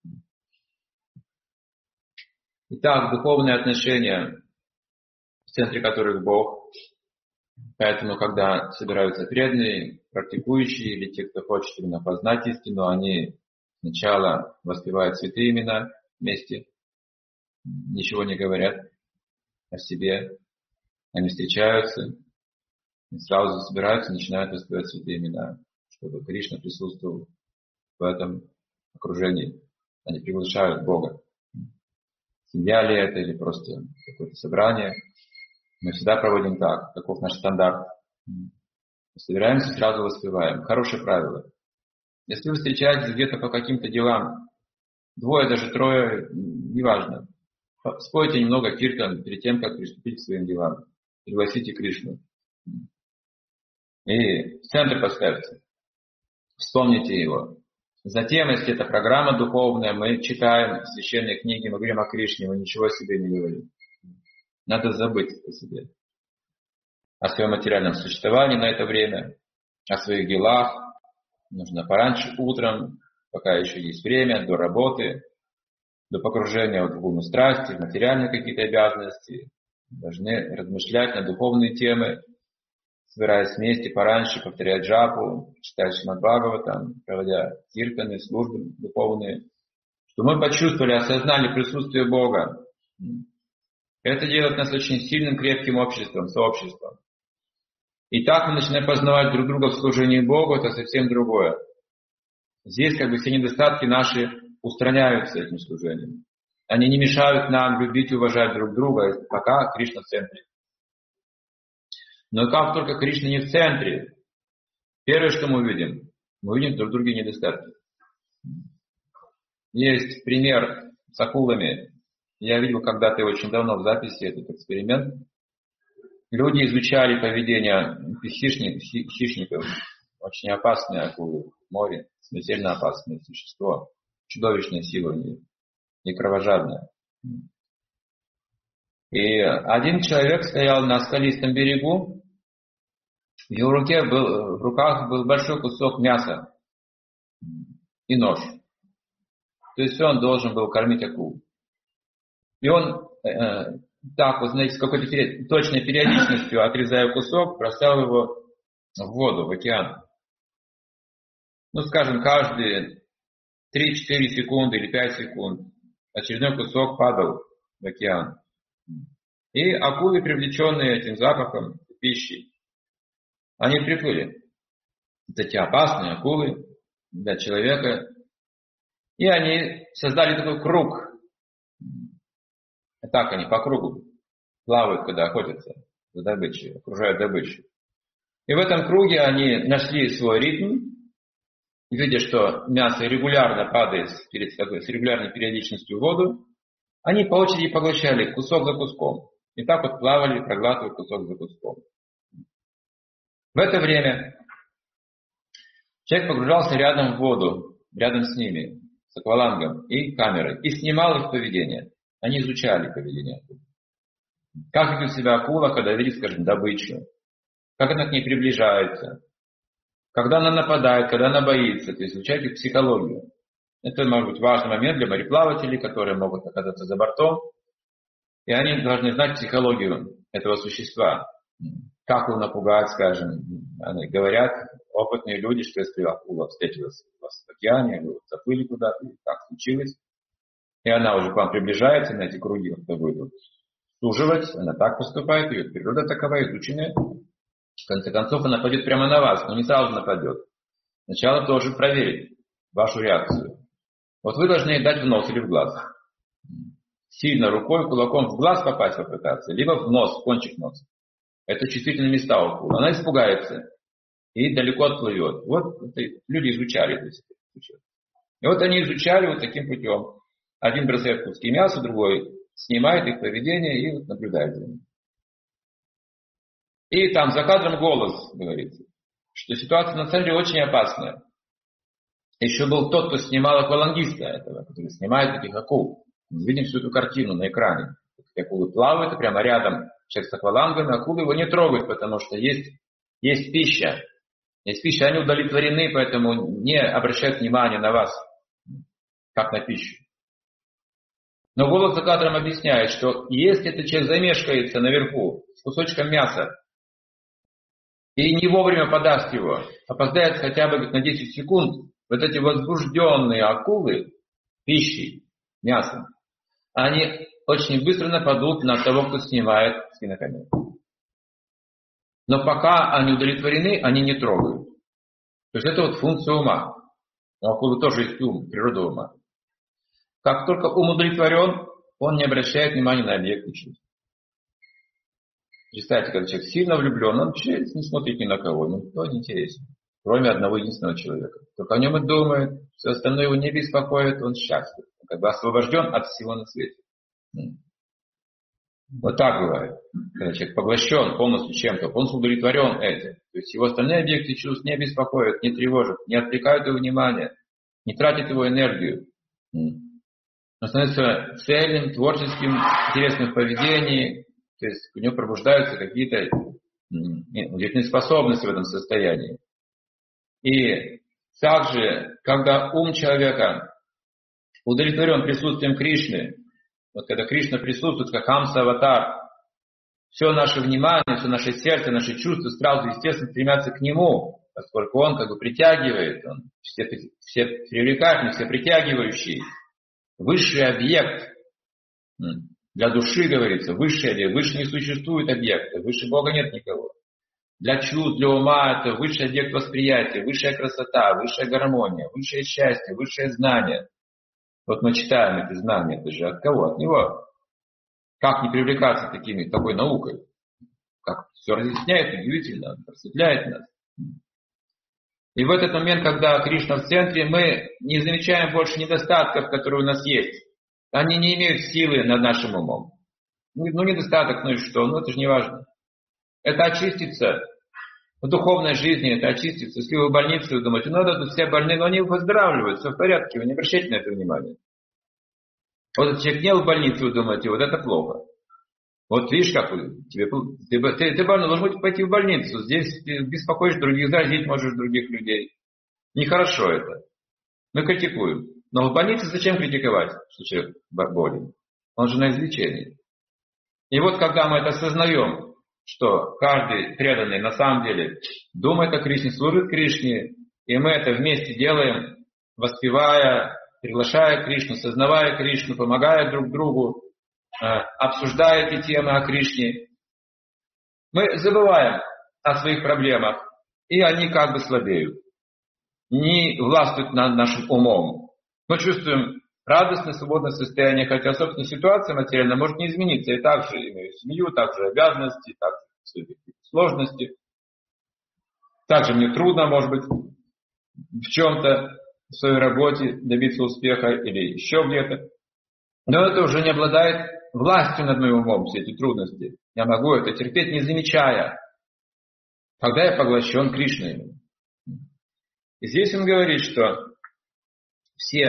Итак, духовные отношения, в центре которых Бог. Поэтому, когда собираются преданные, практикующие или те, кто хочет именно познать истину, они сначала воспевают святые имена вместе, ничего не говорят о себе. Они встречаются и сразу собираются и начинают воспевать святые имена, чтобы Кришна присутствовал в этом окружении. Они приглашают Бога. Семья ли это или просто какое-то собрание. Мы всегда проводим так, таков наш стандарт. Мы собираемся, сразу воспеваем. Хорошее правило. Если вы встречаетесь где-то по каким-то делам, двое, даже трое, неважно, спойте немного киртан перед тем, как приступить к своим делам. Пригласите Кришну. И в центр поставьте. Вспомните его. Затем, если это программа духовная, мы читаем священные книги, мы говорим о Кришне, мы ничего о себе не говорим. Надо забыть о себе. О своем материальном существовании на это время, о своих делах. Нужно пораньше утром, пока еще есть время, до работы, до погружения в гуну страсти, в материальные какие-то обязанности. Должны размышлять на духовные темы, собираясь вместе пораньше, повторять джапу, читать Шримад Бхагаватам, проводя киртаны, службы духовные, чтобы мы почувствовали, осознали присутствие Бога. Это делает нас очень сильным, крепким обществом, сообществом. И так мы начинаем познавать друг друга в служении Богу, это совсем другое. Здесь как бы все недостатки наши устраняются этим служением. Они не мешают нам любить и уважать друг друга, пока Кришна в центре. Но как только Кришна не в центре, первое, что мы увидим, мы увидим друг в друге недостатки. Есть пример с акулами. Я видел когда-то очень давно в записи этот эксперимент. Люди изучали поведение хищников, хищников очень опасные акулы в море, смертельно опасное существо, чудовищная сила у них и кровожадная. И один человек стоял на скалистом берегу, в его руке был, в руках был большой кусок мяса и нож. То есть он должен был кормить акул. И он э, так, вот, знаете, с какой-то период, точной периодичностью, отрезая кусок, бросал его в воду, в океан. Ну, скажем, каждые три-четыре секунды или пять секунд очередной кусок падал в океан. И акулы, привлеченные этим запахом пищи, они приплыли. Это те опасные акулы для человека. И они создали такой круг. И так они по кругу плавают, когда охотятся за добычей, окружают добычу. И в этом круге они нашли свой ритм. Видя, что мясо регулярно падает перед, с регулярной периодичностью в воду, они по очереди поглощали кусок за куском. И так вот плавали, проглатывая кусок за куском. В это время человек погружался рядом в воду, рядом с ними, с аквалангом и камерой, и снимал их поведение. Они изучали поведение. Как ведет себя акула, когда видит, скажем, добычу. Как она к ней приближается. Когда она нападает, когда она боится. То есть изучать их психологию. Это может быть важный момент для мореплавателей, которые могут оказаться за бортом. И они должны знать психологию этого существа. Как его напугать, скажем. Они говорят, опытные люди, что если акула встретилась у вас в океане, вы заплыли куда-то, и так случилось, и она уже к вам приближается, на эти круги вот будет суживать, она так поступает, ее природа такова, изученная. В конце концов, она пойдет прямо на вас, но не сразу нападет. Сначала должен проверить вашу реакцию. Вот вы должны ей дать в нос или в глаз. Сильно рукой, кулаком в глаз попасть попытаться, либо в нос, в кончик носа. Это чувствительные места у акулы. Она испугается и далеко отплывет. Вот это люди изучали это. И вот они изучали вот таким путем. Один бросает куски мяса, другой снимает их поведение и вот наблюдает за ним. И там за кадром голос говорится, что ситуация на самом деле очень опасная. Еще был тот, кто снимал аквалангиста этого, который снимает таких акул. Мы видим всю эту картину на экране. Акулы плавают, и прямо рядом человек с аквалангами, акулы его не трогают, потому что есть, есть пища. Есть пища, они удовлетворены, поэтому не обращают внимания на вас, как на пищу. Но голос за кадром объясняет, что если этот человек замешкается наверху с кусочком мяса и не вовремя подаст его, опоздает хотя бы на десять секунд, вот эти возбужденные акулы пищей, мясом, они очень быстро нападут на того, кто снимает с кинокамеры. Но пока они удовлетворены, они не трогают. То есть это вот функция ума. У акулы тоже есть ум, природа ума. Как только ум удовлетворен, он не обращает внимания на объекты чувств. Представьте, когда человек сильно влюблен, он вообще не смотрит ни на кого, никто не интересен. Кроме одного единственного человека. Только о нем и думает, все остальное его не беспокоит, он счастлив. Он как бы освобожден от всего на свете. Вот так бывает. Когда человек поглощен полностью чем-то, полностью удовлетворен этим. То есть его остальные объекты чувств не беспокоят, не тревожат, не отвлекают его внимание, не тратят его энергию. Он становится цельным, творческим, интересным в поведении. То есть у него пробуждаются какие-то удивительные способности в этом состоянии. И также, когда ум человека удовлетворен присутствием Кришны, вот когда Кришна присутствует, как Хамса-аватар, все наше внимание, все наше сердце, наши чувства сразу, естественно, стремятся к Нему, поскольку Он как бы притягивает, Он все, все привлекательный, все притягивающий, высший объект. Для души, говорится, высший объект, выше не существует объекта, выше Бога нет никого. Для чувств, для ума это высший объект восприятия, высшая красота, высшая гармония, высшее счастье, высшее знание. Вот мы читаем эти знания, это же от кого? От Него. Как не привлекаться такими, такой наукой? Как все разъясняет, удивительно, просветляет нас. И в этот момент, когда Кришна в центре, мы не замечаем больше недостатков, которые у нас есть. Они не имеют силы над нашим умом. Ну, недостаток, ну и что? Ну, это же не важно. Это очистится. В духовной жизни это очистится. Если вы в больнице, вы думаете, ну, да, тут все больны, но они выздоравливают, все в порядке, вы не обращайте на это внимания. Вот этот человек не в больнице, вы думаете, вот это плохо. Вот видишь, как вы, тебе, ты, ты, ты больной, должен быть пойти в больницу. Здесь ты беспокоишь других, заразить можешь других людей. Нехорошо это. Мы критикуем. Но в больнице зачем критиковать, что человек болен? Он же на излечении. И вот когда мы это осознаем, что каждый преданный на самом деле думает о Кришне, служит Кришне, и мы это вместе делаем, воспевая, приглашая Кришну, сознавая Кришну, помогая друг другу, обсуждая эти темы о Кришне, мы забываем о своих проблемах, и они как бы слабеют, не властвуют над нашим умом. Мы чувствуем радостное, свободное состояние, хотя, собственно, ситуация материальная может не измениться. Я также имею семью, также обязанности, также сложности. Также мне трудно, может быть, в чем-то, в своей работе добиться успеха или еще где-то. Но это уже не обладает властью над моим умом, все эти трудности. Я могу это терпеть, не замечая, когда я поглощен Кришной. И здесь он говорит, что все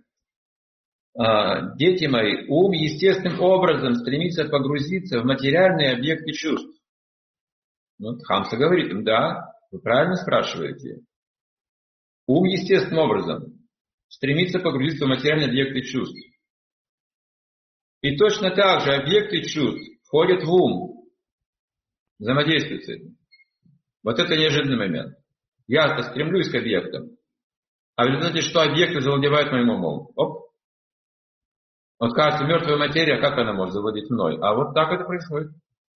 э, дети мои, ум естественным образом стремится погрузиться в материальные объекты чувств. Ну, Хамса говорит им, да, вы правильно спрашиваете. Ум естественным образом стремится погрузиться в материальные объекты чувств. И точно так же объекты чувств входят в ум, взаимодействуют с этим. Вот это неожиданный момент. Я-то стремлюсь к объектам, а в результате что объекты завладевают моим умом? Оп. Вот кажется, мертвая материя, как она может завладеть мной? А вот так это происходит.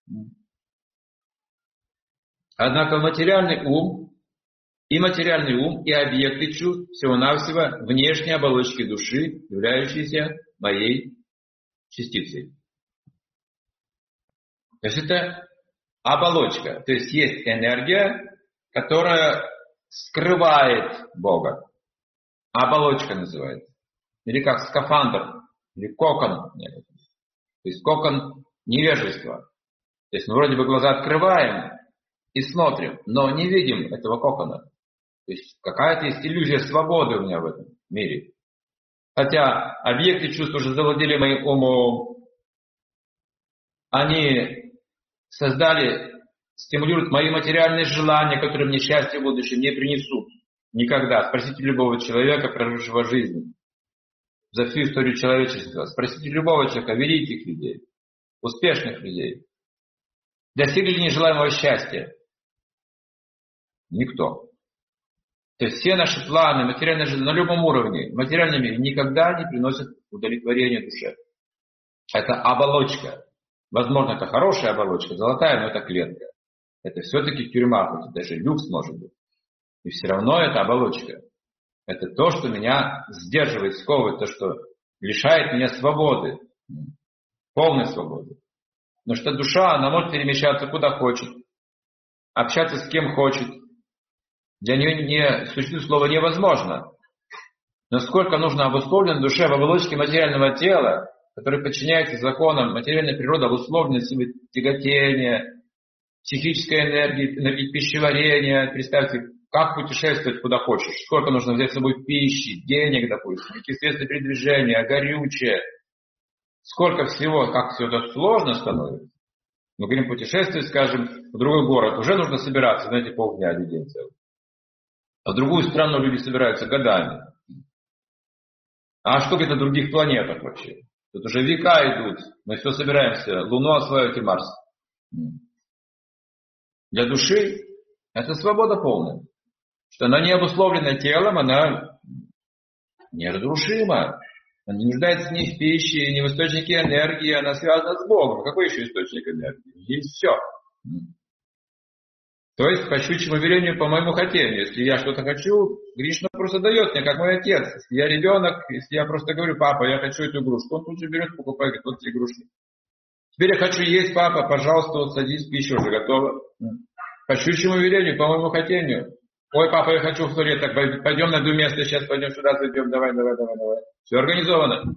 Однако материальный ум, и материальный ум, и объекты чувств всего-навсего внешние оболочки души, являющиеся моей частицей. То есть это оболочка, то есть есть энергия, которая скрывает Бога. Оболочка называется. Или как скафандр, или кокон. Нет. То есть кокон невежества. То есть мы вроде бы глаза открываем и смотрим, но не видим этого кокона. То есть какая-то есть иллюзия свободы у меня в этом мире. Хотя объекты чувств уже завладели моим умом. Они создали, стимулируют мои материальные желания, которые мне счастье в будущем не принесут. Никогда. Спросите любого человека, прожившего жизнь, за всю историю человечества. Спросите любого человека, великих людей, успешных людей. Достигли ли нежелаемого счастья? Никто. То есть все наши планы, материальные жизни на любом уровне, в материальном мире никогда не приносят удовлетворения душе. Это оболочка. Возможно, это хорошая оболочка, золотая, но это клетка. Это все-таки тюрьма, хоть даже люкс может быть. И все равно это оболочка. Это то, что меня сдерживает, сковывает, то, что лишает меня свободы. Полной свободы. Потому что душа, она может перемещаться куда хочет. Общаться с кем хочет. Для нее не существует слова «невозможно». Насколько нужно обусловленной душе в оболочке материального тела, который подчиняется законам материальной природы, обусловленной себе тяготения, психической энергии, энергии пищеварения. Представьте, как путешествовать куда хочешь, сколько нужно взять с собой пищи, денег, допустим, какие средства передвижения, горючее, сколько всего, как все это сложно становится. Мы говорим путешествовать, скажем, в другой город, уже нужно собираться, знаете, полдня или день целый. А в другую страну люди собираются годами. А что где-то на других планетах вообще? Тут уже века идут, мы все собираемся, Луну осваивать и Марс. Для души это свобода полная. Что она не обусловлена телом, она неразрушима. Она не нуждается ни в пище, ни в источнике энергии, она связана с Богом. Какой еще источник энергии? Есть все. То есть, по щучьему велению, по моему хотению. Если я что-то хочу, Кришна просто дает мне, как мой отец. Если я ребенок, если я просто говорю: папа, я хочу эту игрушку, он тут же берет, покупает, говорит: вот игрушки. Теперь я хочу есть, папа, пожалуйста, вот садись, пища уже готова. По щучьему велению, по моему хотению. Ой, папа, я хочу в туалет, так пойдем на два места, сейчас пойдем сюда, зайдем, давай, давай, давай, давай. Все организовано.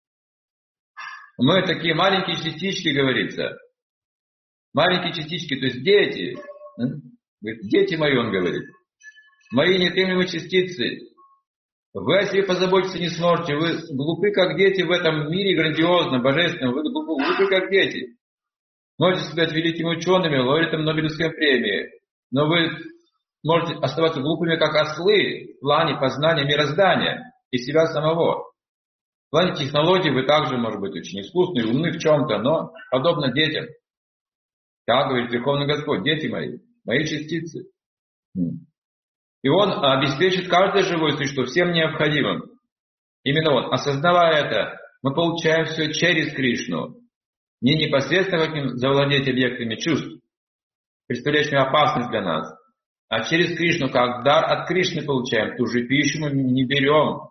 Мы такие маленькие частички, говорится. Маленькие частички, то есть дети. Говорит: дети мои, он говорит, мои неотъемлемые частицы. Вы о себе позаботиться не сможете, вы глупы, как дети в этом мире грандиозном, божественном, вы глупы, как дети. Можете стать великими учеными, лауреатом Нобелевской премии, но вы можете оставаться глупыми, как ослы, в плане познания мироздания и себя самого. В плане технологий вы также, может быть, очень искусны, умны в чем-то, но подобно детям. Так говорит Верховный Господь: дети мои, мои частицы. И Он обеспечит каждое живое существо всем необходимым. Именно Он. Осознавая это, мы получаем все через Кришну. Не непосредственно хотим завладеть объектами чувств, представляющими опасность для нас, а через Кришну, как дар от Кришны получаем. Ту же пищу мы не берем,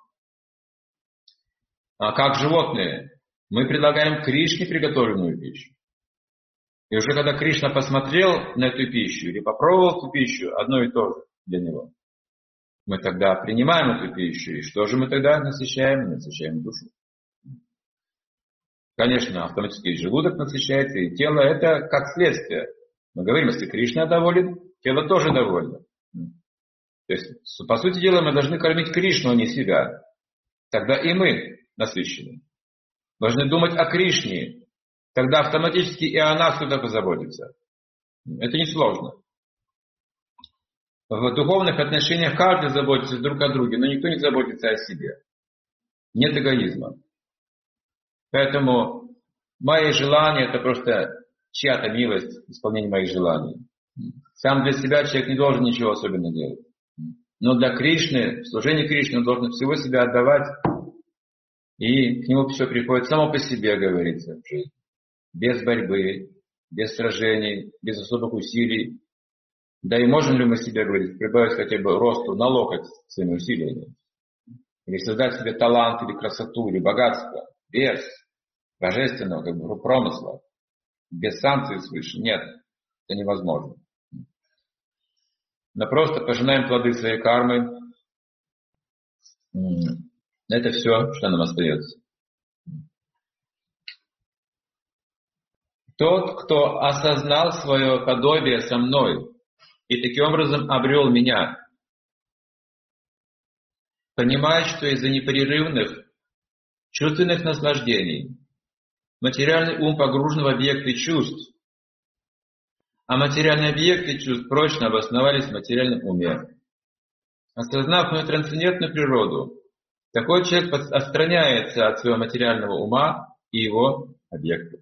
а как животные. Мы предлагаем Кришне приготовленную пищу. И уже когда Кришна посмотрел на эту пищу или попробовал эту пищу, одно и то же для него, мы тогда принимаем эту пищу. И что же мы тогда насыщаем? Насыщаем душу. Конечно, автоматически желудок насыщается, и тело — это как следствие. Мы говорим, если Кришна доволен, тело тоже довольно. То есть, по сути дела, мы должны кормить Кришну, а не себя. Тогда и мы насыщены. Должны думать о Кришне. Тогда автоматически и о нас туда позаботится. Это несложно. В духовных отношениях каждый заботится друг о друге, но никто не заботится о себе. нет эгоизма. Поэтому мои желания – это просто чья-то милость, исполнение моих желаний. Сам для себя человек не должен ничего особенно делать. Но для Кришны, в служении Кришны он должен всего себя отдавать, и к нему все приходит само по себе, говорится, в жизнь. Без борьбы, без сражений, без особых усилий. Да и можем ли мы себе, говорить, прибавить хотя бы росту на локоть своими усилиями? Или создать себе талант, или красоту, или богатство? Без божественного как бы, промысла. Без санкций свыше. Нет, это невозможно. Но просто пожинаем плоды своей кармы. Это все, что нам остается. Тот, кто осознал свое подобие со мной и таким образом обрел меня, понимает, что из-за непрерывных чувственных наслаждений материальный ум погружен в объекты чувств, а материальные объекты чувств прочно обосновались в материальном уме. Осознав мою трансцендентную природу, такой человек отстраняется от своего материального ума и его объектов.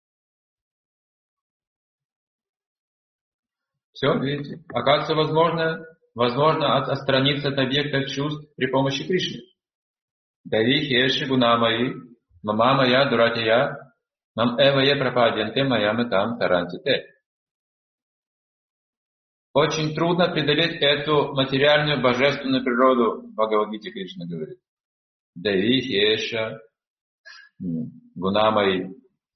Все, видите? Оказывается, возможно, возможно отстраниться от объектов чувств при помощи Кришны. Дави хеши гунамаи, мама моя дуратия, мам эва е прападьянте моя метам тарантите. Очень трудно преодолеть эту материальную божественную природу, в Бхагавад-гите Кришна говорит. Дави хеша гунамаи.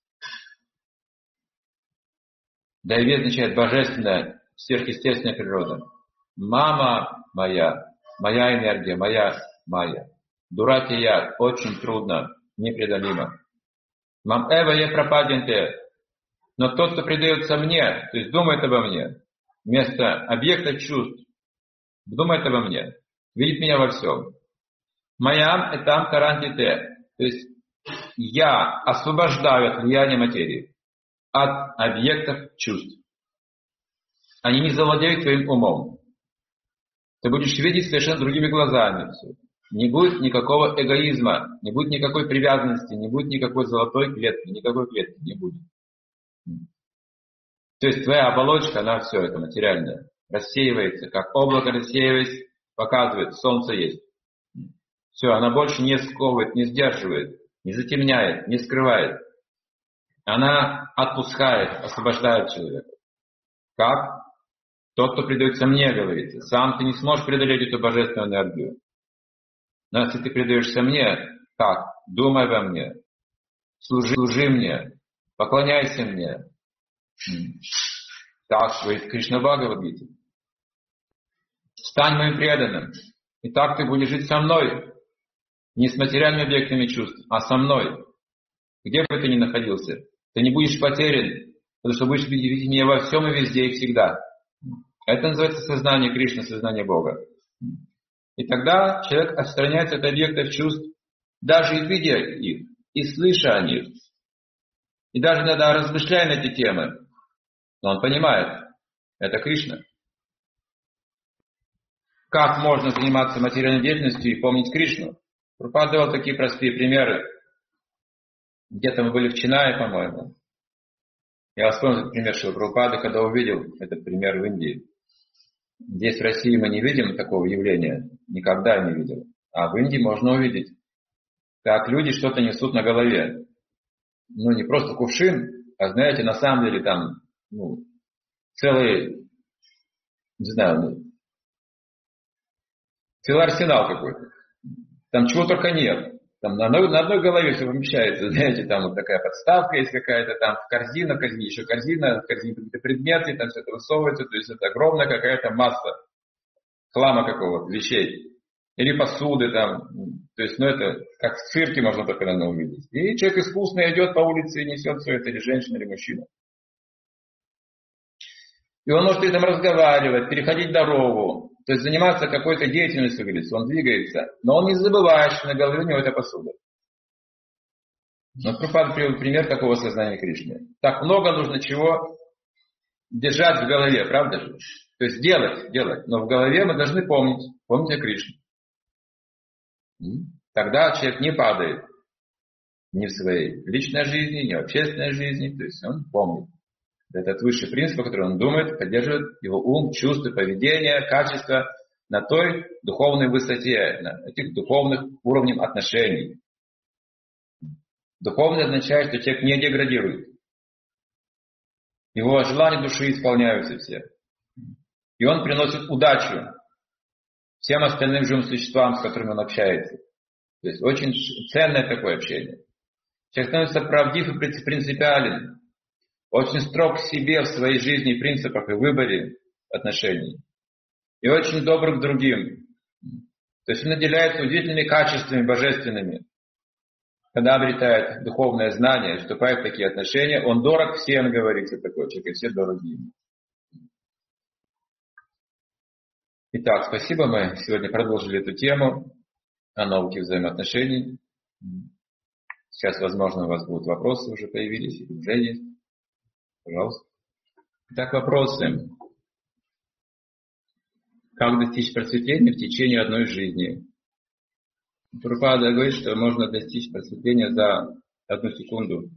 Дави означает божественная, сверхъестественная природа. Мама моя, моя энергия, моя майя. Дуратия, очень трудно, непреодолимо. Мам эва е прападьянте. Но тот, кто предается мне, то есть думает обо мне, вместо объекта чувств, думает обо мне, видит меня во всем. Маям этам карантите. То есть я освобождаю от влияния материи, от объектов чувств. Они не завладеют твоим умом. Ты будешь видеть совершенно другими глазами все. Не будет никакого эгоизма, не будет никакой привязанности, не будет никакой золотой клетки, никакой клетки не будет. То есть твоя оболочка, она все это материальное, рассеивается, как облако рассеиваясь, показывает, солнце есть. Все, она больше не сковывает, не сдерживает, не затемняет, не скрывает. Она отпускает, освобождает человека. Как? Тот, кто предается мне, говорится. Сам ты не сможешь преодолеть эту божественную энергию. Но если ты предаешься мне, как? Думай обо мне. Служи, служи мне. Поклоняйся мне. Так, говорит Кришна в Бхагавад-гите. Стань моим преданным. И так ты будешь жить со мной. Не с материальными объектами чувств, а со мной. Где бы ты ни находился, ты не будешь потерян, потому что будешь видеть меня во всем и везде и всегда. Это называется сознание Кришны, сознание Бога. И тогда человек отстраняется от объектов чувств, даже и видя их, и слыша о них. И даже иногда размышляя на эти темы. Но он понимает, это Кришна. Как можно заниматься материальной деятельностью и помнить Кришну? Прабхупада давал такие простые примеры. Где-то мы были в Чинае, по-моему. Я вспомнил этот пример Шрила Прабхупады, когда увидел этот пример в Индии. Здесь в России мы не видим такого явления. Никогда не видел. А в Индии можно увидеть, как люди что-то несут на голове. Ну, не просто кувшин, а, знаете, на самом деле там ну, целый, не знаю, целый арсенал какой-то. Там чего только нет. Там на одной, на одной голове все помещается, знаете, там вот такая подставка есть какая-то, там корзина, в корзине еще корзина, в корзине какие-то предметы, там все это высовывается, то есть это огромная какая-то масса хлама какого-то, вещей. Или посуды там, то есть, ну это как в цирке можно только, наверное, увидеть. И человек искусно идет по улице и несет все это, или женщина, или мужчина. И он может там разговаривать, переходить дорогу, то есть заниматься какой-то деятельностью, говорится, он двигается, но он не забывает, что на голове у него это посуда. Но Прабхупада привел пример такого сознания Кришны. Так много нужно чего держать в голове, правда же? То есть делать, делать, но в голове мы должны помнить, помнить о Кришне. Так тогда человек не падает ни в своей личной жизни, ни в общественной жизни. То есть он помнит. Этот высший принцип, о котором он думает, поддерживает его ум, чувства, поведение, качество на той духовной высоте, на этих духовных уровнях отношений. Духовное означает, что человек не деградирует. Его желания души исполняются все. И он приносит удачу всем остальным живым существам, с которыми он общается. То есть очень ценное такое общение. Человек становится правдив и принципиален. Очень строг к себе в своей жизни, принципах и выборе отношений. И очень добр к другим. То есть он наделяется удивительными качествами божественными. Когда обретает духовное знание, вступает в такие отношения, он дорог всем, говорится такой человек, и все дороги ему. Итак, спасибо, мы сегодня продолжили эту тему о науке взаимоотношений. Сейчас, возможно, у вас будут вопросы, уже появились, или уже есть. Пожалуйста. Итак, вопросы. Как достичь просветления в течение одной жизни? Прабхупада говорит, что можно достичь просветления за одну секунду.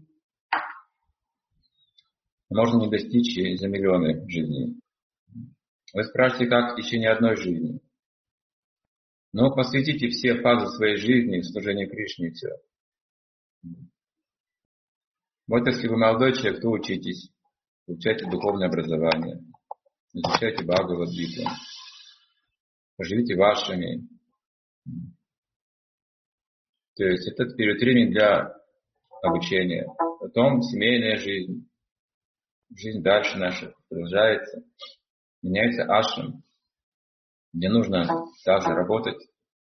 Можно не достичь и за миллионы жизней. Вы спрашиваете, как в течение одной жизни? Ну, посвятите все фазы своей жизни в служении Кришне, и все. Вот если вы молодой человек, то учитесь, получайте духовное образование, изучайте Бхагавад-гиту, поживите вашими. То есть этот период времени для обучения. Потом семейная жизнь. Жизнь дальше наша продолжается. Меняется ашрам. Мне нужно также работать,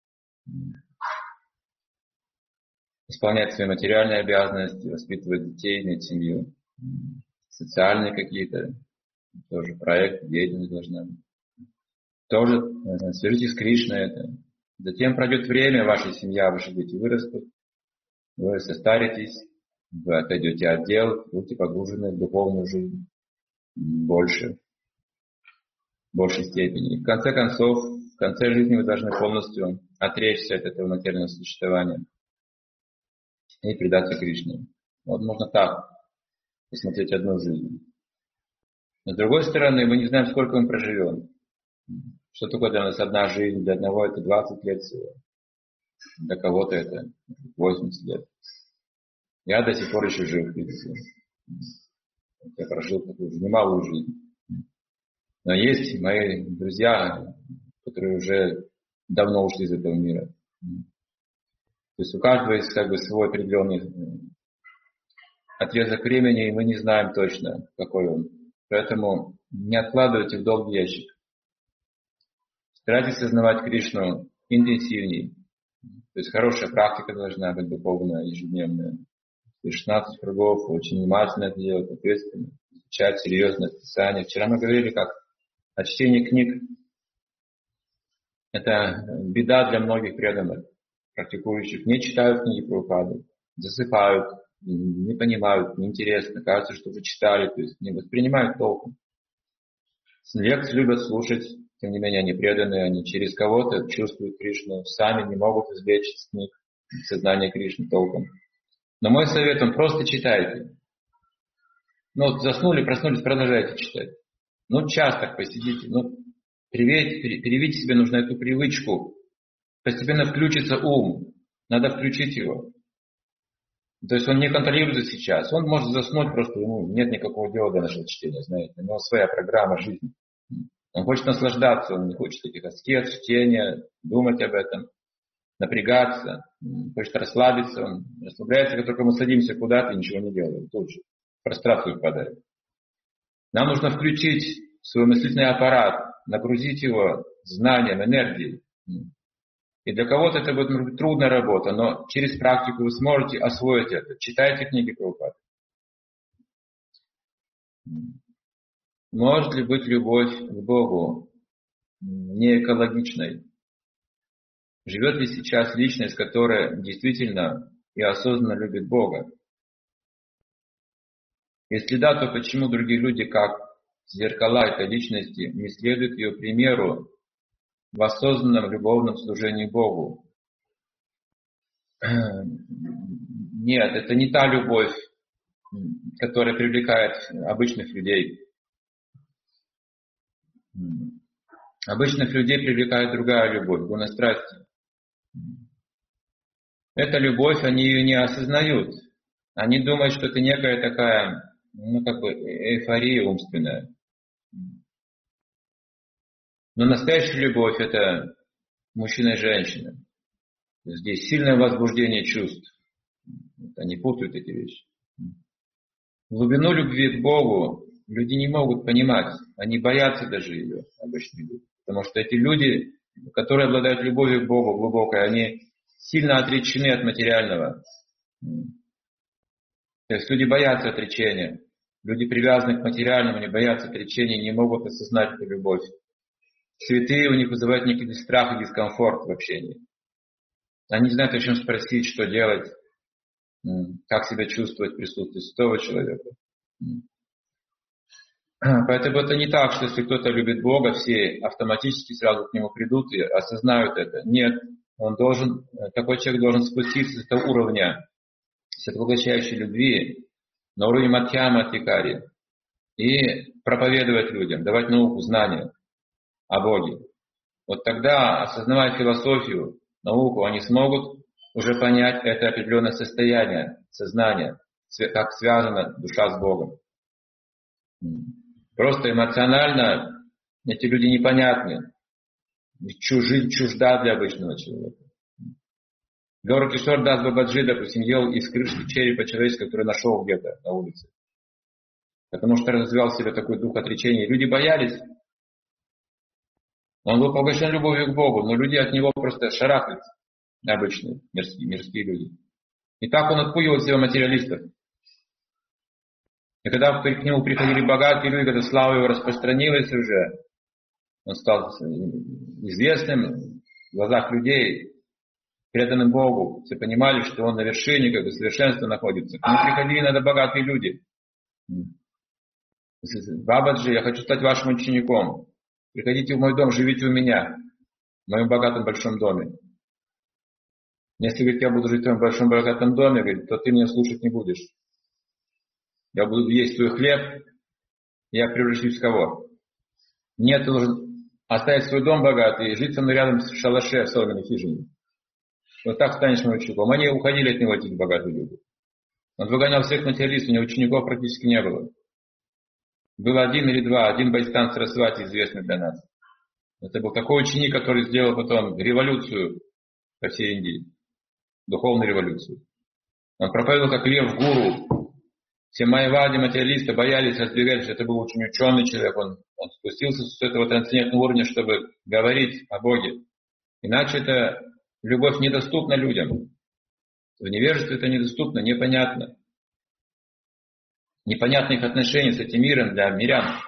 исполнять свои материальные обязанности, воспитывать детей, иметь семью. Социальные какие-то, тоже проект, деятельность должна быть. Тоже свяжитесь с Кришной это. Затем пройдет время, ваша семья, ваши дети вырастут, вы состаритесь, вы отойдете от дел, будете погружены в духовную жизнь больше, в большей степени. И в конце концов, в конце жизни вы должны полностью отречься от этого материального существования и предаться Кришне. Вот можно так посмотреть одну жизнь. Но с другой стороны, мы не знаем, сколько мы проживем. Что такое для нас одна жизнь? Для одного это двадцать лет всего. Для кого-то это восемьдесят лет. Я до сих пор еще жив, видите. Я прожил такую немалую жизнь. Но есть мои друзья, которые уже давно ушли из этого мира. То есть у каждого есть как бы свой определенный отрезок времени, и мы не знаем точно, какой он. Поэтому не откладывайте в долгий ящик. Старайтесь осознавать Кришну интенсивней. То есть хорошая практика должна быть духовная, ежедневная. шестнадцать кругов, очень внимательно это делать, ответственно, изучать серьезное писание. Вчера мы говорили, как о чтении книг. Это беда для многих преданных, практикующих. Не читают книги Прабхупады, засыпают, не понимают, неинтересно, кажется, что вы читали, то есть не воспринимают толком. Лекции любят слушать, тем не менее они преданные, они через кого-то чувствуют Кришну, сами не могут извлечь из книг сознание Кришны толком. Но мой совет, он просто читайте. Ну вот заснули, проснулись, продолжайте читать. Ну час так посидите, ну привейте, переведите себе нужно эту привычку. Постепенно включится ум, надо включить его. То есть он не контролируется сейчас. Он может заснуть, просто ему нет никакого дела до нашего чтения, знаете. У него своя программа жизни. Он хочет наслаждаться, он не хочет этих аскез, чтения, думать об этом, напрягаться, хочет расслабиться. Он расслабляется, как только мы садимся куда-то и ничего не делаем. Тут же в прострацию впадает. Нам нужно включить свой мыслительный аппарат, нагрузить его знанием, энергией. И для кого-то это будет, может быть, трудная работа, но через практику вы сможете освоить это. Читайте книги Прабхупады. Может ли быть любовь к Богу не экологичной? Живет ли сейчас личность, которая действительно и осознанно любит Бога? Если да, то почему другие люди, как зеркала этой личности, не следуют ее примеру в осознанном любовном служении Богу? Нет, это не та любовь, которая привлекает обычных людей. Обычных людей привлекает другая любовь, гуна страсти. Эта любовь, они ее не осознают. Они думают, что это некая такая, ну, как бы эйфория умственная. Но настоящая любовь – это мужчина и женщина. Здесь сильное возбуждение чувств. Они путают эти вещи. Глубину любви к Богу люди не могут понимать. Они боятся даже ее, обычные люди. Потому что эти люди, которые обладают любовью к Богу глубокой, они сильно отречены от материального. То есть люди боятся отречения. Люди, привязанные к материальному, не боятся отречения, не могут осознать эту любовь. Святые у них вызывают некий страх и дискомфорт в общении. Они не знают, о чем спросить, что делать, как себя чувствовать в присутствии святого человека. Поэтому это не так, что если кто-то любит Бога, все автоматически сразу к Нему придут и осознают это. Нет, он должен, такой человек должен спуститься с этого уровня всепоглощающей любви на уровень Мадхьяма Адхикари и проповедовать людям, давать науку, знания о Боге. Вот тогда, осознавая философию, науку, они смогут уже понять это определенное состояние сознания, как связана душа с Богом. Просто эмоционально эти люди непонятны, жизнь чужда для обычного человека. Гаура Кишор Дас Бабаджи, допустим, ел из крышки черепа человеческого, который нашел где-то на улице. Потому что развивал в себе такой дух отречения. Люди боялись. Он был поглощен любовью к Богу, но люди от него просто шарахаются. Обычные, мирские, мирские люди. И так он отпугивал всего материалистов. И когда к нему приходили богатые люди, когда слава его распространилась уже, он стал известным в глазах людей, преданным Богу. Все понимали, что он на вершине, как бы совершенства находится. К нему приходили иногда богатые люди. Бабаджи, я хочу стать вашим учеником. Приходите в мой дом, живите у меня, в моем богатом большом доме. Если, говорит, я буду жить в твоем большом богатом доме, говорит, то ты меня слушать не будешь. Я буду есть твой хлеб, я превращусь в кого? Нет, ты должен оставить свой дом богатый и жить со мной рядом в шалаше, в соломенной хижине. Вот так станешь моим учеником. Они уходили от него, эти богатые люди. Он выгонял всех материалистов, у него учеников практически не было. Был один или два, один Байстан Сарасвати, известный для нас. Это был такой ученик, который сделал потом революцию по всей Индии. Духовную революцию. Он проповедовал как лев гуру. Все майявади, материалисты боялись, раздвигались, что это был очень ученый человек. Он, он спустился с этого трансцендентного уровня, чтобы говорить о Боге. Иначе это любовь недоступна людям. В невежестве это недоступно, непонятно. Непонятных отношений с этим миром для мирян.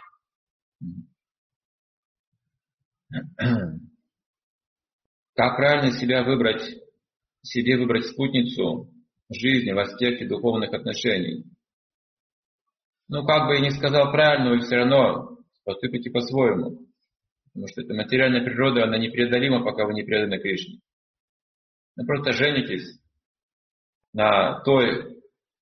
Как правильно себя выбрать, себе выбрать спутницу жизни в аспекте духовных отношений? Ну, как бы я ни сказал правильно, вы все равно поступите по-своему. Потому что эта материальная природа, она непреодолима, пока вы не преданы Кришне. Вы просто женитесь на той,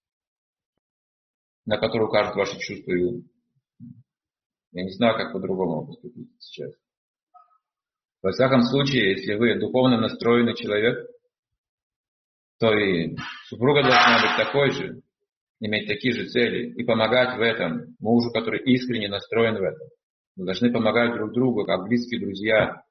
на которую укажут ваши чувства и ум. Я не знаю, как по-другому поступить сейчас. Во всяком случае, если вы духовно настроенный человек, то и супруга должна быть такой же, иметь такие же цели и помогать в этом мужу, который искренне настроен в этом. Мы должны помогать друг другу, как близкие друзья.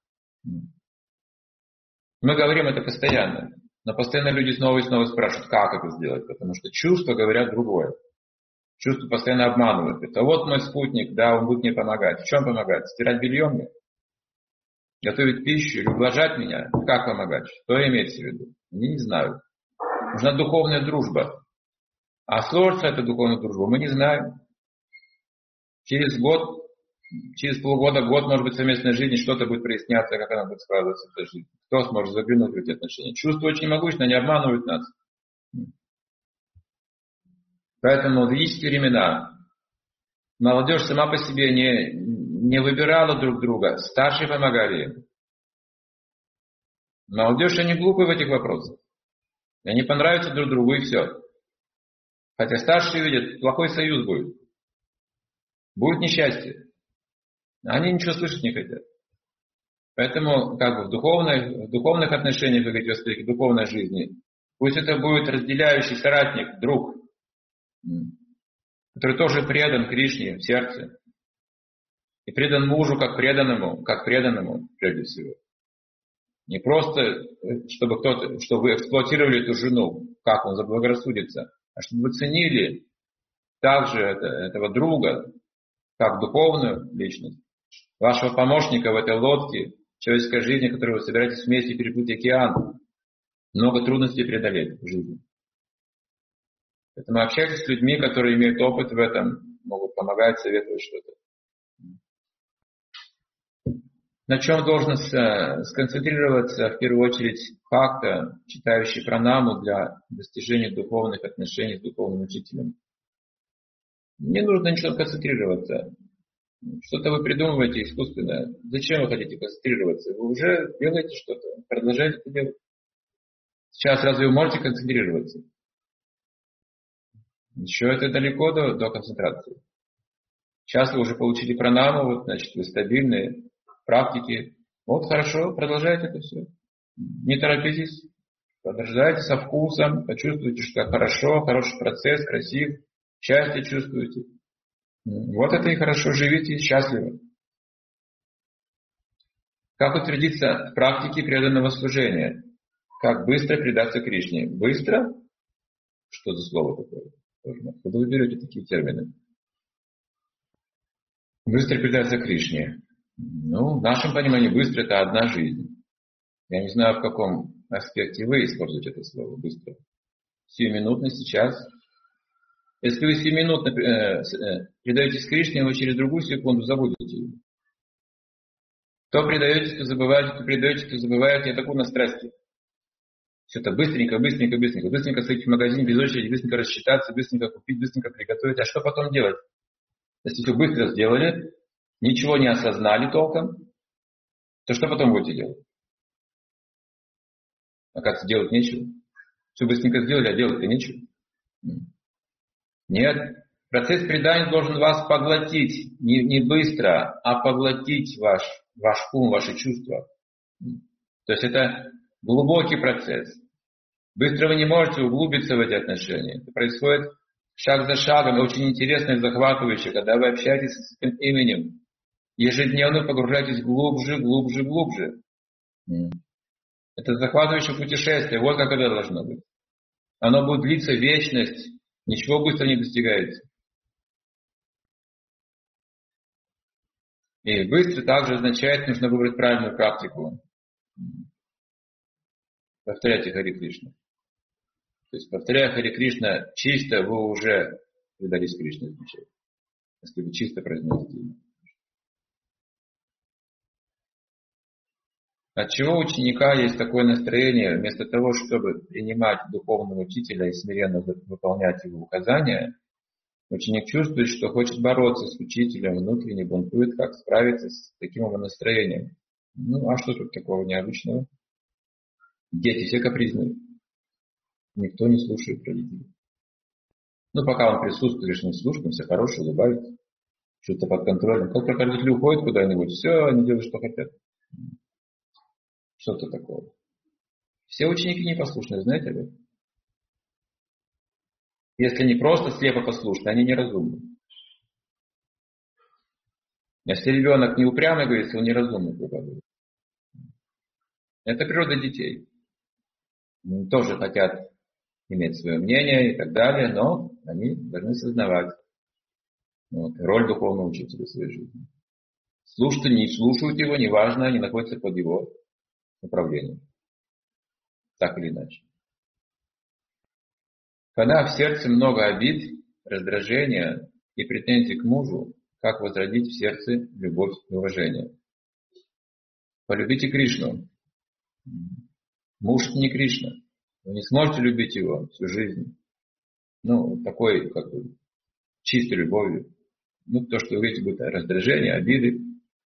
Мы говорим это постоянно, но постоянно люди снова и снова спрашивают, как это сделать, потому что чувства говорят другое. Чувства постоянно обманывают. Это вот мой спутник, да, он будет мне помогать. В чем помогать? Стирать белье мне? Готовить пищу или ублажать меня? Как помогать? Что имеется в виду? Я не знаю. Нужна духовная дружба. А сложится эта духовная дружба, мы не знаем. Через год, через полгода, год, может быть, совместной жизни что-то будет проясняться, как она будет складываться в этой жизни. Кто сможет заглянуть в эти отношения? Чувства очень могущественны, они обманывают нас. Поэтому в ведические времена молодежь сама по себе не, не выбирала друг друга, старшие помогали им. Молодежь, они глупы в этих вопросах. И они понравятся друг другу, и все. Хотя старшие видят, плохой союз будет. Будет несчастье. Они ничего слышать не хотят. Поэтому, как бы в духовных, в духовных отношениях, вы говорите, в духовной жизни, пусть это будет разделяющий соратник, друг, который тоже предан Кришне в сердце. И предан мужу как преданному, как преданному, прежде всего. Не просто, чтобы кто-то, чтобы вы эксплуатировали эту жену, как он заблагорассудится, а чтобы вы ценили также это, этого друга, как духовную личность, вашего помощника в этой лодке человеческой жизни, которую вы собираетесь вместе переплыть океан, много трудностей преодолеть в жизни. Поэтому общайтесь с людьми, которые имеют опыт в этом, могут помогать, советовать что-то. На чем должен сконцентрироваться в первую очередь бхакта, читающий пранаму для достижения духовных отношений с духовным учителем? Не нужно ничего концентрироваться. Что-то вы придумываете искусственно. Зачем вы хотите концентрироваться? Вы уже делаете что-то, продолжаете это делать. Сейчас разве вы можете концентрироваться? Еще это далеко до, до концентрации. Сейчас вы уже получили пранаму, вот, значит, вы стабильные практики. Вот хорошо, продолжайте это все. Не торопитесь, продолжайте со вкусом, почувствуйте, что хорошо, хороший процесс, красив, счастье чувствуете. Вот это и хорошо, живите счастливо. Как утвердиться в практике преданного служения? Как быстро предаться Кришне? Быстро? Что за слово такое? Откуда вы берете такие термины? Быстро предаться Кришне. Ну, в нашем понимании быстро это одна жизнь. Я не знаю, в каком аспекте вы используете это слово быстро. Сиюминутно сейчас. Если вы сиюминутно э, э, предаетесь Кришне, вы через другую секунду забудете его. То предаетесь, то забываете, то предаетесь, то забываете. Я такой на страсти. Все это быстренько, быстренько, быстренько. Быстренько сойти в магазин без очереди, быстренько рассчитаться, быстренько купить, быстренько приготовить. А что потом делать? Если все быстро сделали, ничего не осознали толком, то что потом будете делать? Оказывается, делать нечего. Все быстренько сделали, а делать-то нечего. Нет. Процесс предания должен вас поглотить. Не, не быстро, а поглотить ваш, ваш ум, ваши чувства. То есть это глубокий процесс. Быстро вы не можете углубиться в эти отношения. Это происходит шаг за шагом. И очень интересно и захватывающе, когда вы общаетесь с этим именем. Ежедневно погружаетесь глубже, глубже, глубже. Это захватывающее путешествие. Вот как это должно быть. Оно будет длиться вечность. Ничего быстро не достигается. И быстро также означает, нужно выбрать правильную практику. Повторяйте Хари Кришна. То есть, повторяя Хари Кришна, чисто вы уже предались Кришне, означает. Если вы чисто произносите имя. Отчего у ученика есть такое настроение, вместо того, чтобы принимать духовного учителя и смиренно выполнять его указания, ученик чувствует, что хочет бороться с учителем, внутренне бунтует, как справиться с таким его настроением. Ну, а что тут такого необычного? Дети все капризные. Никто не слушает родителей. Ну, пока он присутствует, лишь не слушает, все хорошие, улыбаются, что-то под контролем. Как только родители уходят куда-нибудь, все, они делают, что хотят. Что-то такое. Все ученики непослушные, знаете ли? Если они просто слепо послушны, они неразумны. Если ребенок не упрямый, говорится, он неразумный. Это природа детей. Они тоже хотят иметь свое мнение и так далее, но они должны сознавать вот, роль духовного учителя в своей жизни. Слушают, не слушают его, неважно, они находятся под его управлением. Так или иначе. Когда в сердце много обид, раздражения и претензий к мужу, как возродить в сердце любовь и уважение? Полюбите Кришну. Муж не Кришна. Вы не сможете любить его всю жизнь. Ну, такой, как бы, чистой любовью. Ну, то, что вы видите, будет раздражение, обиды,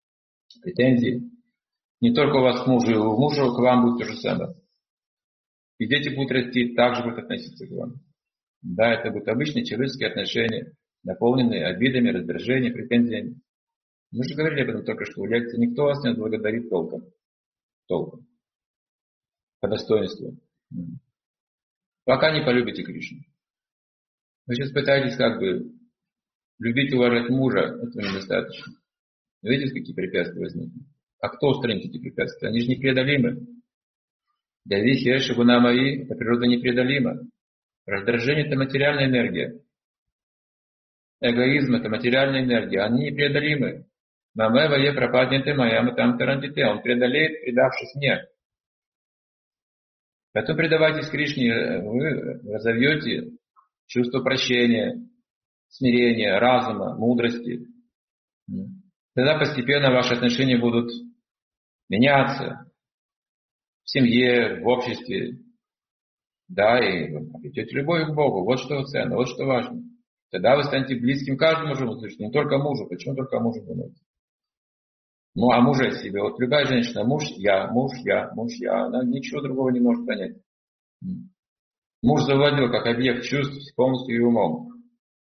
претензии. Не только у вас к мужу, и у мужа к вам будет то же самое. И дети будут расти, также будут относиться к вам. Да, это будут обычные человеческие отношения, наполненные обидами, раздражением, претензиями. Мы же говорили об этом только что в лекции. Никто вас не отблагодарит толком. Толком. По достоинству. Пока не полюбите Кришну. Вы сейчас пытаетесь как бы любить и уважать мужа, этого недостаточно. Видите, какие препятствия возникнут? А кто устранит эти препятствия? Они же непреодолимы. Дави хеша гунамаи, эта природа непреодолима. Раздражение – это материальная энергия. Эгоизм – это материальная энергия. Они непреодолимы. Маме вае пропаднете моям там тарантите. Он преодолеет, предавшись мне. Поэтому предавайтесь Кришне, вы разовьете чувство прощения, смирения, разума, мудрости. Тогда постепенно ваши отношения будут меняться в семье, в обществе. Да, и вы обретете любовь к Богу. Вот что ценно, вот что важно. Тогда вы станете близким каждому живому существу, не только мужу. Почему только о муже думаете? Ну, а мужа о себе. Вот любая женщина, муж я, муж я, муж я, она ничего другого не может понять. Муж завладел как объект чувств полностью и умом.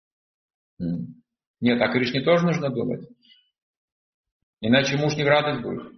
Нет, о Кришне тоже нужно думать. Иначе муж не в радость будет.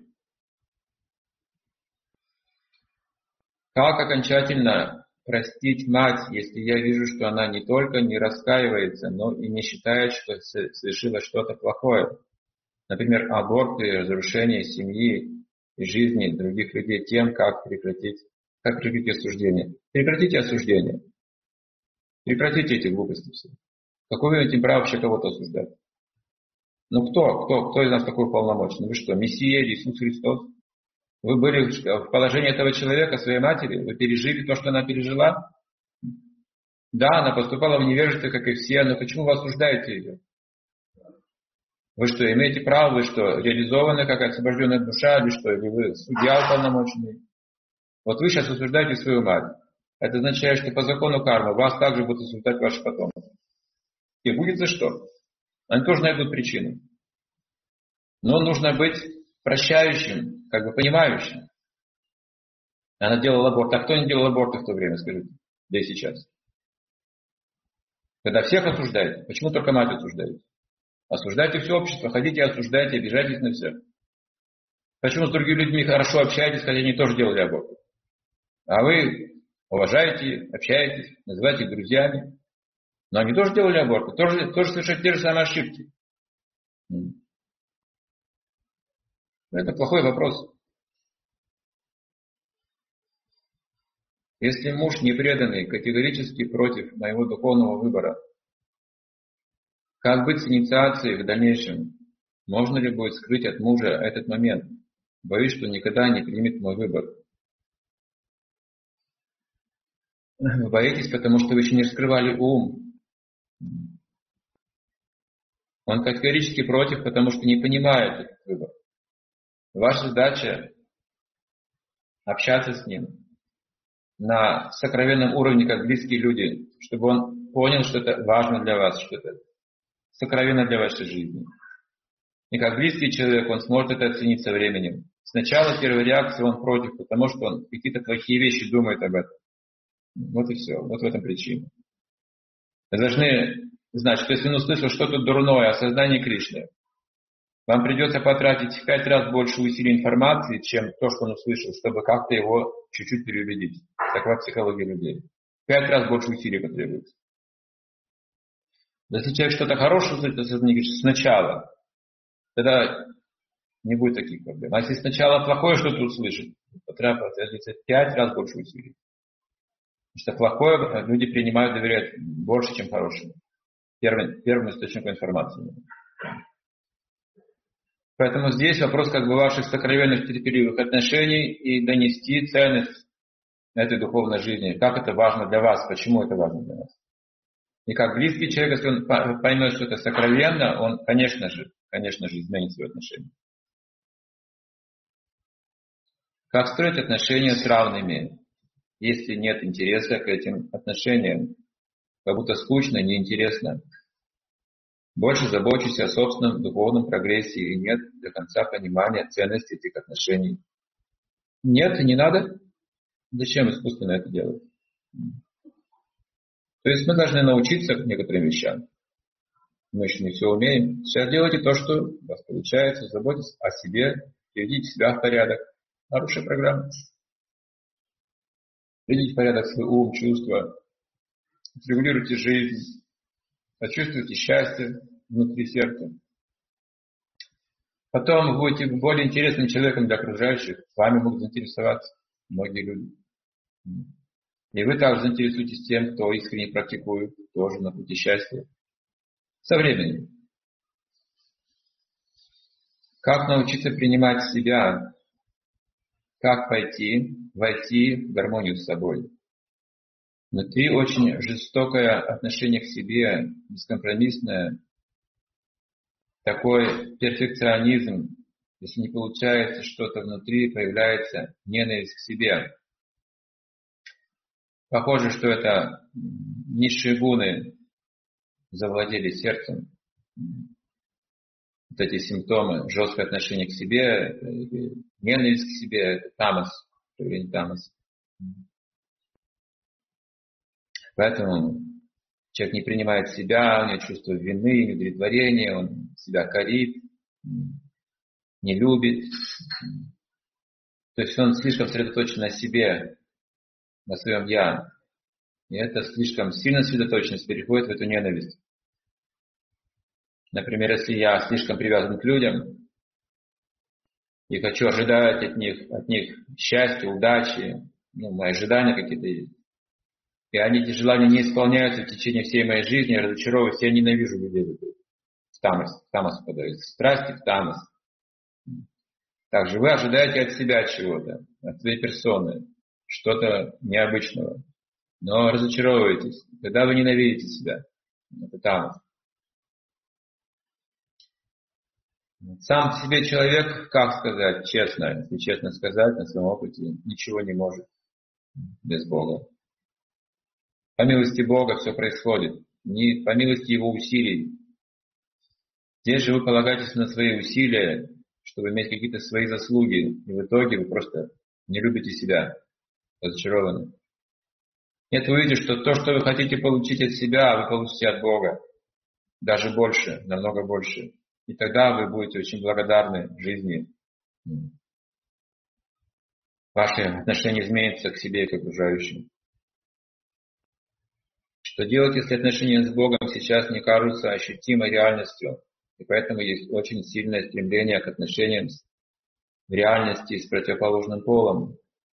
Как окончательно простить мать, если я вижу, что она не только не раскаивается, но и не считает, что совершила что-то плохое? Например, аборты, разрушение семьи и жизни других людей тем, как прекратить, как прекратить осуждение. Прекратите осуждение. Прекратите эти глупости все. Какое вы имеете право вообще кого-то осуждать? Ну кто? Кто? Кто из нас такой полномочный? Вы что, Мессия, Иисус Христос? Вы были в положении этого человека, своей матери? Вы пережили то, что она пережила? Да, она поступала в невежестве, как и все, но почему вы осуждаете ее? Вы что, имеете право, вы что, реализованы как освобожденная душа, или что, или вы судья уполномоченный? Вот вы сейчас осуждаете свою мать. Это означает, что по закону кармы вас также будут осуждать ваши потомки. И будет за что? Они тоже найдут причину. Но нужно быть прощающим, как бы понимающим. Она делала аборт. А кто не делал аборты в то время, скажите? Да и сейчас. Когда всех осуждаете, почему только мать осуждаете? Осуждайте все общество, ходите, осуждайте, обижайтесь на всех. Почему с другими людьми хорошо общаетесь, хотя они тоже делали аборт? А вы уважаете, общаетесь, называете их друзьями. Но они тоже делали аборты, тоже, тоже совершают те же самые ошибки. Это плохой вопрос. Если муж непреданный, категорически против моего духовного выбора, как быть с инициацией в дальнейшем? Можно ли будет скрыть от мужа этот момент? Боюсь, что никогда не примет мой выбор. Вы боитесь, потому что вы еще не раскрывали ум. Он категорически против, потому что не понимает этот выбор. Ваша задача общаться с ним на сокровенном уровне, как близкие люди, чтобы он понял, что это важно для вас, что это сокровенно для вашей жизни. И как близкий человек он сможет это оценить со временем. Сначала первая реакция он против, потому что он какие-то плохие вещи думает об этом. Вот и все. Вот в этом причина. Вы должны знать, что если он услышал что-то дурное о сознании Кришны, вам придется потратить в пять раз больше усилий информации, чем то, что он услышал, чтобы как-то его чуть-чуть переубедить. Такова психология людей. В пять раз больше усилий потребуется. Если человек что-то хорошее услышит о сознании Кришны сначала, тогда не будет таких проблем. А если сначала плохое что-то услышит, потребуется в пять раз больше усилий. Потому что плохое люди принимают, доверяют больше, чем хорошее. Первым, первым источником информации. Поэтому здесь вопрос как бы ваших сокровенных терпеливых отношений и донести ценность этой духовной жизни. Как это важно для вас, почему это важно для вас. И как близкий человек, если он поймет, что это сокровенно, он, конечно же, конечно же, изменит свои отношения. Как строить отношения с равными, если нет интереса к этим отношениям? Как будто скучно, неинтересно. Больше забочусь о собственном духовном прогрессе и нет до конца понимания ценности этих отношений. Нет, не надо. Зачем искусственно это делать? То есть мы должны научиться к некоторым вещам. Мы еще не все умеем. Сейчас делайте то, что у вас получается, заботьтесь о себе, приведите себя в порядок. Хорошая программа. Приведите в порядок свой ум, чувства, регулируйте жизнь, почувствуйте счастье внутри сердца. Потом вы будете более интересным человеком для окружающих, с вами будут заинтересоваться многие люди. И вы также заинтересуетесь тем, кто искренне практикует, тоже на пути счастья. Со временем. Как научиться принимать себя? Как пойти, войти в гармонию с собой? Внутри очень жестокое отношение к себе, бескомпромиссное, такой перфекционизм. Если не получается что-то внутри, появляется ненависть к себе. Похоже, что это низшие гуны завладели сердцем. Вот эти симптомы, жесткое отношение к себе, ненависть к себе, это тамас, проявление тамаса. Поэтому человек не принимает себя, у него чувство вины, неудовлетворения, он себя корит, не любит. То есть он слишком сосредоточен на себе, на своем «я». И это слишком сильная сосредоточенность переходит в эту ненависть. Например, если я слишком привязан к людям и хочу ожидать от них, от них счастья, удачи, ну, мои ожидания какие-то есть, и они, эти желания не исполняются в течение всей моей жизни, я разочаровываюсь, я ненавижу людей. В тамас, в тамас впадают, страсти в тамас. Также вы ожидаете от себя чего-то, от своей персоны, что-то необычного, но разочаровываетесь, когда вы ненавидите себя. Это тамас. Сам по себе человек, как сказать, честно, если честно сказать, на своем опыте, ничего не может без Бога. По милости Бога все происходит, не по милости Его усилий. Здесь же вы полагаетесь на свои усилия, чтобы иметь какие-то свои заслуги, и в итоге вы просто не любите себя, разочарованы. Нет, вы видите, что то, что вы хотите получить от себя, вы получите от Бога. Даже больше, намного больше. И тогда вы будете очень благодарны жизни. Ваши отношения изменятся к себе и к окружающим. Что делать, если отношения с Богом сейчас не кажутся ощутимой реальностью? И поэтому есть очень сильное стремление к отношениям в реальности с противоположным полом.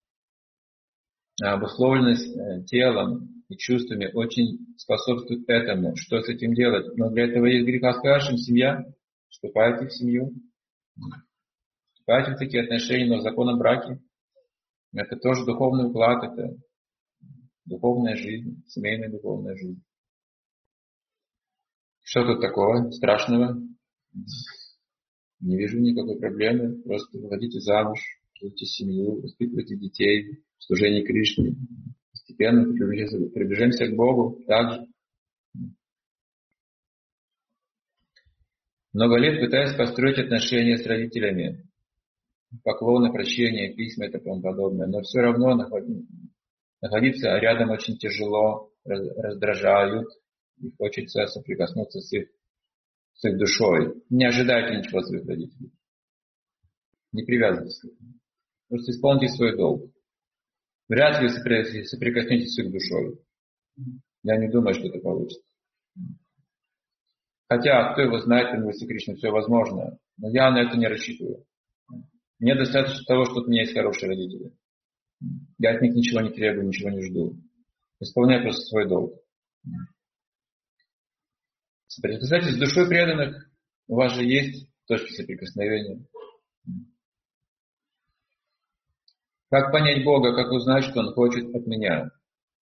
А обусловленность телом и чувствами очень способствует этому. Что с этим делать? Но для этого есть греха скажем, семья. Вступайте в семью. Вступайте в такие отношения, но в законном браке. Это тоже духовный уклад, это духовная жизнь, семейная духовная жизнь. Что тут такого страшного? Не вижу никакой проблемы. Просто выходите замуж, строите семью, воспитывайте детей, в служении Кришне. Постепенно приближаемся к Богу также. Много лет пытаюсь построить отношения с родителями. Поклоны, прощения, письма и тому подобное. Но все равно находиться рядом очень тяжело, раздражают. И хочется соприкоснуться с их, с их душой. Не ожидайте ничего от своих родителей. Не привязывайтесь к этому. Просто исполните свой долг. Вряд ли вы соприкоснетесь с их душой. Я не думаю, что это получится. Хотя, кто его знает, в милости Кришны все возможно. Но я на это не рассчитываю. Мне достаточно того, что у меня есть хорошие родители. Я от них ничего не требую, ничего не жду. Исполняю просто свой долг. Соприкасайтесь с душой преданных. У вас же есть точки соприкосновения. Как понять Бога, как узнать, что Он хочет от меня?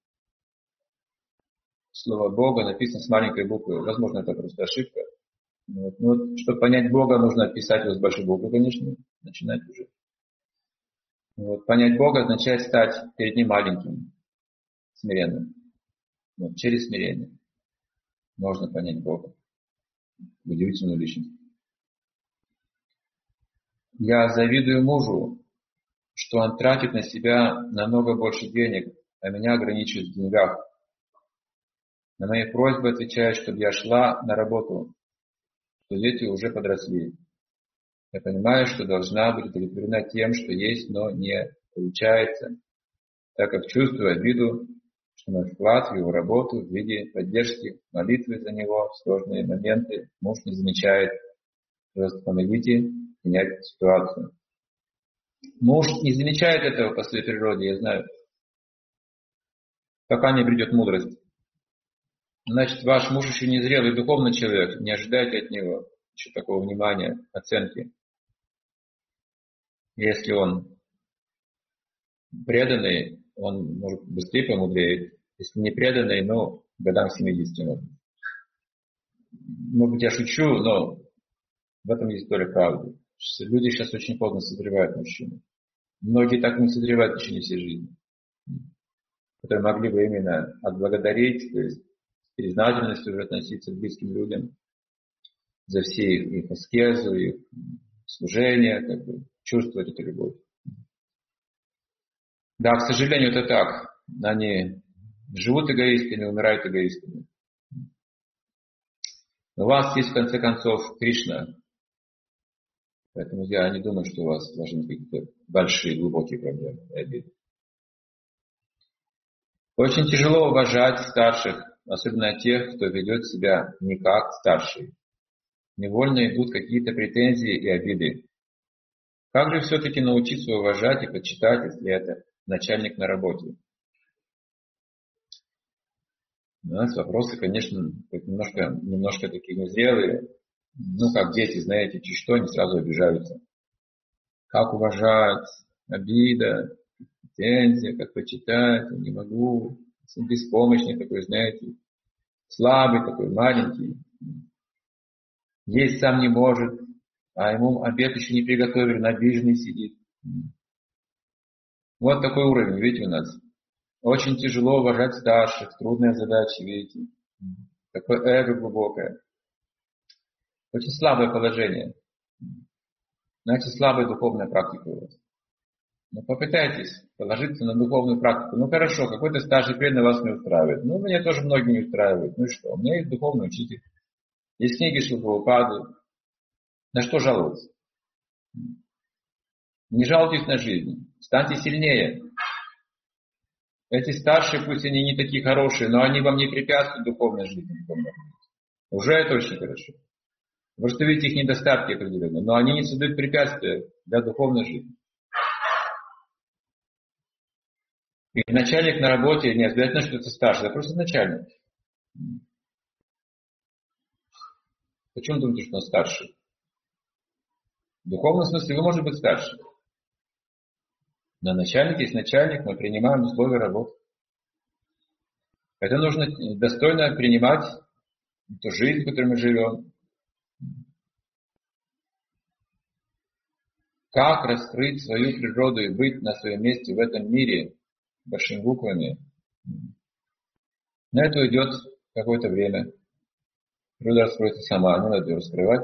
Слово Бога написано с маленькой буквы. Возможно, это просто ошибка. Вот. Но вот, чтобы понять Бога, нужно писать его с большой буквы, конечно. Начинать уже. Вот. Понять Бога означает стать перед Ним маленьким, смиренным. Вот. Через смирение можно понять Бога. Удивительную личность. Я завидую мужу, что он тратит на себя намного больше денег, а меня ограничивает в деньгах. На мои просьбы отвечает, чтобы я шла на работу, что дети уже подросли. Я понимаю, что должна быть удовлетворена тем, что есть, но не получается, так как чувствую обиду, что мой вклад в его работу в виде поддержки, молитвы за него в сложные моменты муж не замечает. Просто помогите менять ситуацию. Муж не замечает этого по своей природе, я знаю. Пока не придет мудрость. Значит, ваш муж еще не зрелый духовный человек, не ожидайте от него еще такого внимания, оценки. Если он преданный, он может быстрее помудрее. Если не преданный, ну, годам семидесяти. Может быть, я шучу, но в этом есть доля правды. Люди сейчас очень поздно созревают мужчины. Многие так не созревают в течение всей жизни. Которые могли бы именно отблагодарить, то есть с признательностью уже относиться к близким людям за все их, их аскезу, их служение, как бы чувствовать эту любовь. Да, к сожалению, это так. Они живут эгоистами, умирают эгоистами. Но у вас есть, в конце концов, Кришна. Поэтому я не думаю, что у вас должны быть какие-то большие, глубокие проблемы и обиды. Очень тяжело уважать старших, особенно тех, кто ведет себя не как старший. Невольно идут какие-то претензии и обиды. Как же все-таки научиться уважать и почитать, если это начальник на работе? У нас вопросы, конечно, немножко, немножко такие незрелые. Ну, как дети, знаете, чуть что, они сразу обижаются. Как уважать? Обида, претензия, как почитать? Я не могу. Беспомощный такой, знаете, слабый такой, маленький. Есть сам не может, а ему обед еще не приготовили, на обиженный сидит. Вот такой уровень, видите, у нас. Очень тяжело уважать старших, трудная задача, видите. Такое эго глубокое. Очень слабое положение. Значит, слабая духовная практика у вас. Но попытайтесь положиться на духовную практику. Ну хорошо, какой-то старший преданный вас не устраивает. Ну, меня тоже многие не устраивают. Ну и что? У меня есть духовный учитель. Есть книги Шрилы Прабхупады. На что жаловаться? Не жалуйтесь на жизнь. Станьте сильнее. Эти старшие, пусть они не такие хорошие, но они вам не препятствуют духовной жизни. Уже это очень хорошо. Вы что видите их недостатки определенно, но они не создают препятствия для духовной жизни. И начальник на работе не обязательно, что это старший, это просто начальник. Почему думаете, что он старший? В духовном смысле вы можете быть старше. Но начальник есть начальник, мы принимаем условия работы. Это нужно достойно принимать ту жизнь, в которой мы живем. Как раскрыть свою природу и быть на своем месте в этом мире большими буквами? На это уйдет какое-то время. Природа раскроется сама, не надо ее раскрывать.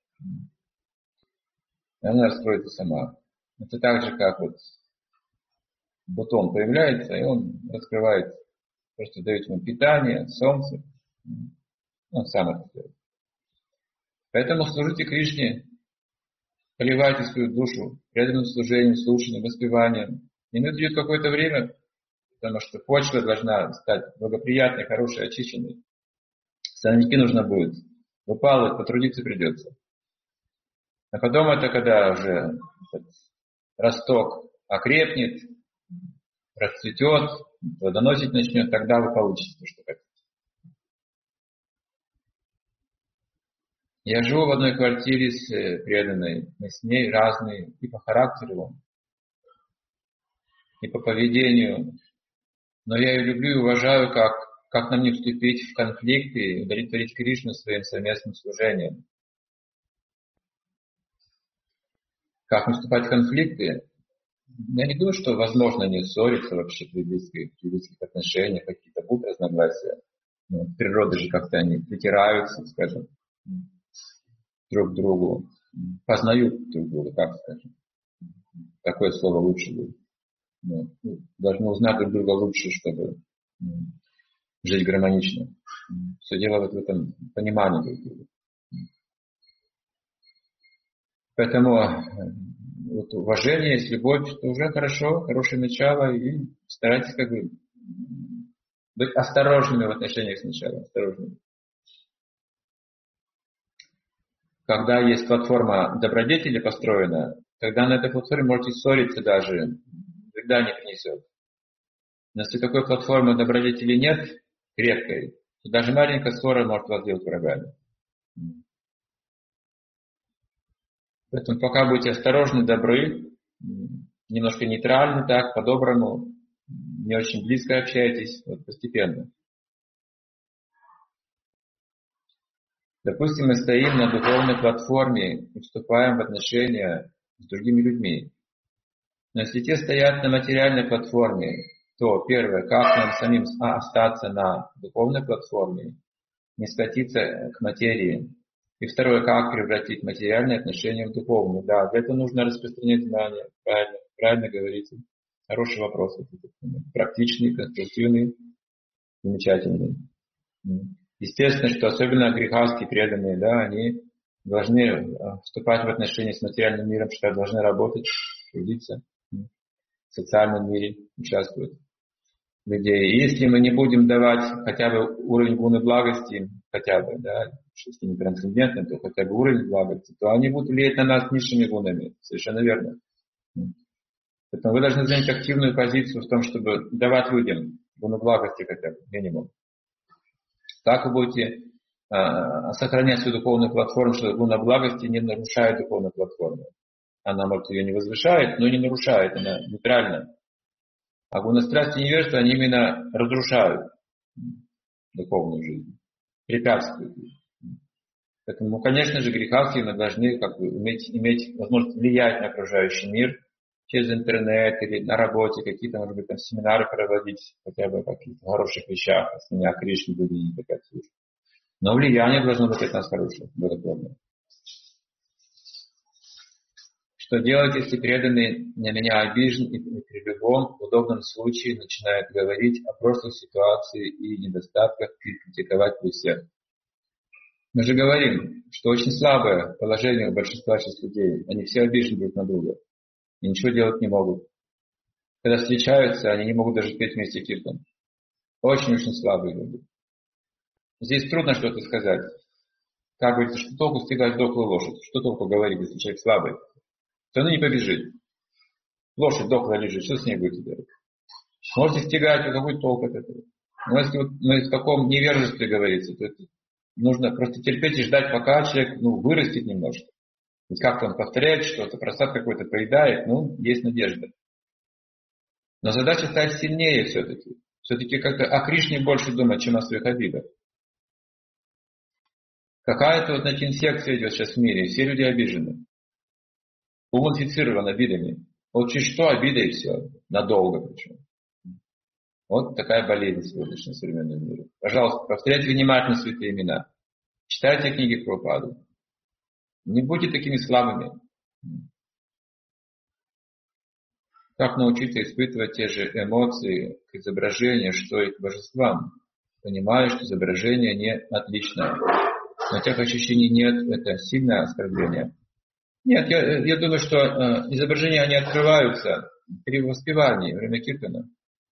Она раскроется сама. Это так же, как вот бутон появляется, и он раскрывается. Просто даете ему питание, солнце. Он сам это делает. Поэтому служите Кришне, поливайте свою душу преданным служением, слушанием, воспеванием. И идет какое-то время, потому что почва должна стать благоприятной, хорошей, очищенной. Сорняки нужно будет. Выпало, потрудиться придется. А потом это, когда уже этот росток окрепнет, расцветет, плодоносить начнет, тогда вы получите то, что хотите. Я живу в одной квартире с преданной. Мы с ней разные и по характеру, и по поведению. Но я ее люблю и уважаю, как, как нам не вступить в конфликты и удовлетворить Кришну своим совместным служением. Как не вступать в конфликты? Я не думаю, что возможно не ссориться вообще при близких, при близких отношениях, какие-то будут разногласия. Ну, природы же как-то они притираются, скажем, друг к другу, познают друг друга, как скажем. Какое слово лучше будет? Ну, должны узнать друг друга лучше, чтобы жить гармонично. Все дело вот в этом понимании друг друга. Поэтому вот уважение, есть любовь, это уже хорошо, хорошее начало, и старайтесь как бы быть осторожными в отношениях сначала, осторожными. Когда есть платформа добродетели построена, тогда на этой платформе можете ссориться даже, вреда не принесет. Но если такой платформы добродетели нет, крепкой, то даже маленькая ссора может вас сделать врагами. Поэтому пока будете осторожны, добры, немножко нейтральны, так, по-доброму, не очень близко общаетесь, вот постепенно. Допустим, мы стоим на духовной платформе и вступаем в отношения с другими людьми. Но если те стоят на материальной платформе, то первое, как нам самим остаться на духовной платформе, не скатиться к материи. И второе, как превратить материальные отношения в духовные. Да, для этого нужно распространять знания. Правильно, правильно говорите. Хороший вопрос. Практичный, конструктивный, замечательный. Естественно, что особенно грехастские преданные, да, они должны вступать в отношения с материальным миром, что должны работать, трудиться, в социальном мире участвовать людей. И если мы не будем давать хотя бы уровень гуны благости, хотя бы, да, если не трансцендентным, то хотя бы уровень благости, то они будут влиять на нас низшими гунами. Совершенно верно. Поэтому вы должны занять активную позицию в том, чтобы давать людям гуну благости хотя бы, минимум. Так вы будете э, сохранять свою духовную платформу, что гуна благости не нарушает духовную платформу. Она, может, ее не возвышает, но не нарушает, она нейтральна. А гуна страсти и невежества, они именно разрушают духовную жизнь, препятствуют. Поэтому, конечно же, грехастхи мы должны как бы, иметь, иметь возможность влиять на окружающий мир через интернет или на работе, какие-то, может быть, там, семинары проводить, хотя бы о каких-то хороших вещах, если не о Кришне, люди не такая служба. Но влияние должно быть от нас хорошее, благотворное. Что делать, если преданный на меня обижен и при любом удобном случае начинает говорить о прошлой ситуации и недостатках и критиковать при всех? Мы же говорим, что очень слабое положение у большинства сейчас людей. Они все обижены друг на друга. И ничего делать не могут. Когда встречаются, они не могут даже петь вместе киртан. Очень-очень слабые люди. Здесь трудно что-то сказать. Как говорится, что толку стегать дохлую лошадь? Что толку говорить, если человек слабый? То она не побежит. Лошадь дохлая лежит, что с ней будете делать? Можете стегать, а какой толк от этого? Но если вот, ну, в таком невежестве говорится, то это нужно просто терпеть и ждать, пока человек ну, вырастет немножко. Ведь как-то он повторяет что-то, просад какой-то поедает, ну, есть надежда. Но задача стать сильнее все-таки. Все-таки как-то о Кришне больше думать, чем о своих обидах. Какая-то вот, значит, инсекция идет сейчас в мире, все люди обижены. Ум инфицирован обидами. Вот чуть что, обида и все. Надолго причем. Вот такая болезнь сегодняшнего современного мира. Пожалуйста, повторяйте внимательно святые имена. Читайте книги Прабхупады. Не будьте такими слабыми. Как научиться испытывать те же эмоции к изображению, что и к божествам, понимая, что изображение не отличное. Но тех ощущений нет, это сильное оскорбление. Нет, я, я думаю, что э, изображения, они открываются при воспевании, во время киртана.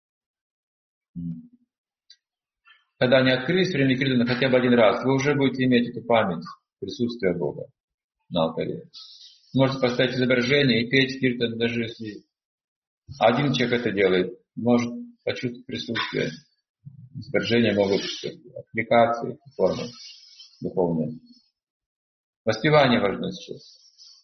Когда они открылись во время киртана хотя бы один раз, вы уже будете иметь эту память присутствия Бога на алтаре. Можете поставить изображение и петь киртан, даже если один человек это делает, может почувствовать присутствие. Изображения могут отвлекаться, формы духовные. Воспевание важно сейчас.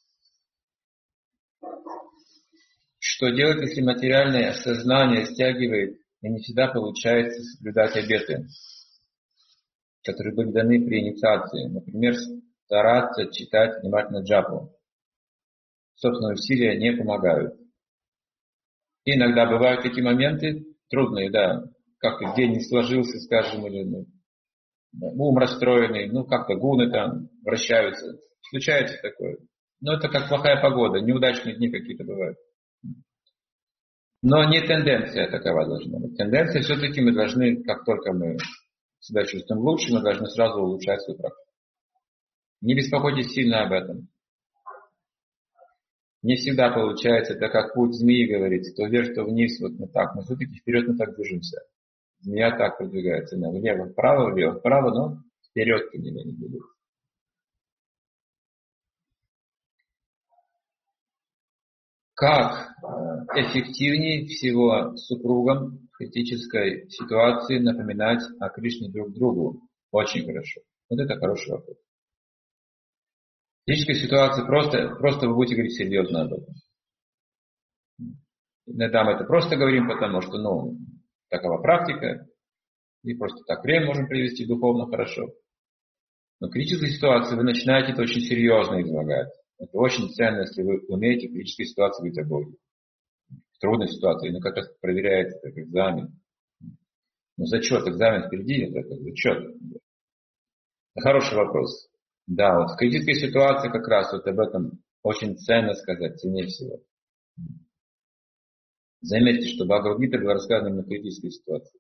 Что делать, если материальное сознание стягивает и не всегда получается соблюдать обеты, которые были даны при инициации? Например, стараться читать внимательно джапу. Собственные усилия не помогают. И иногда бывают такие моменты трудные, да, как-то день не сложился, скажем, или ну, ум расстроенный, ну как-то гуны там вращаются. Случается такое. Ну, это как плохая погода, неудачные дни какие-то бывают. Но не тенденция такова должна быть. Тенденция все-таки мы должны, как только мы себя чувствуем лучше, мы должны сразу улучшать свою практику. Не беспокойтесь сильно об этом. Не всегда получается, это как путь змеи говорится, то вверх, то вниз, вот мы так, но все-таки вперед мы так движемся. Змея так продвигается, на влево, вправо, влево, вправо, но вперед к нему не будет. Как эффективнее всего супругам в критической ситуации напоминать о Кришне друг другу? Очень хорошо. Вот это хороший вопрос. В критической ситуации просто, просто вы будете говорить серьезно об этом. Иногда мы это просто говорим, потому что, ну, такова практика, и просто так время можем привести духовно хорошо. Но в критической ситуации вы начинаете это очень серьезно излагать. Это очень ценно, если вы умеете в критической ситуации говорить о Боге. В трудной ситуации, ну, как раз проверяется как экзамен. Ну, зачет, экзамен впереди, это, это зачет. Это хороший вопрос. Да, вот в критической ситуации как раз вот об этом очень ценно сказать, ценнее всего. Заметьте, что Бхагавад-гита была рассказана именно в критической ситуации.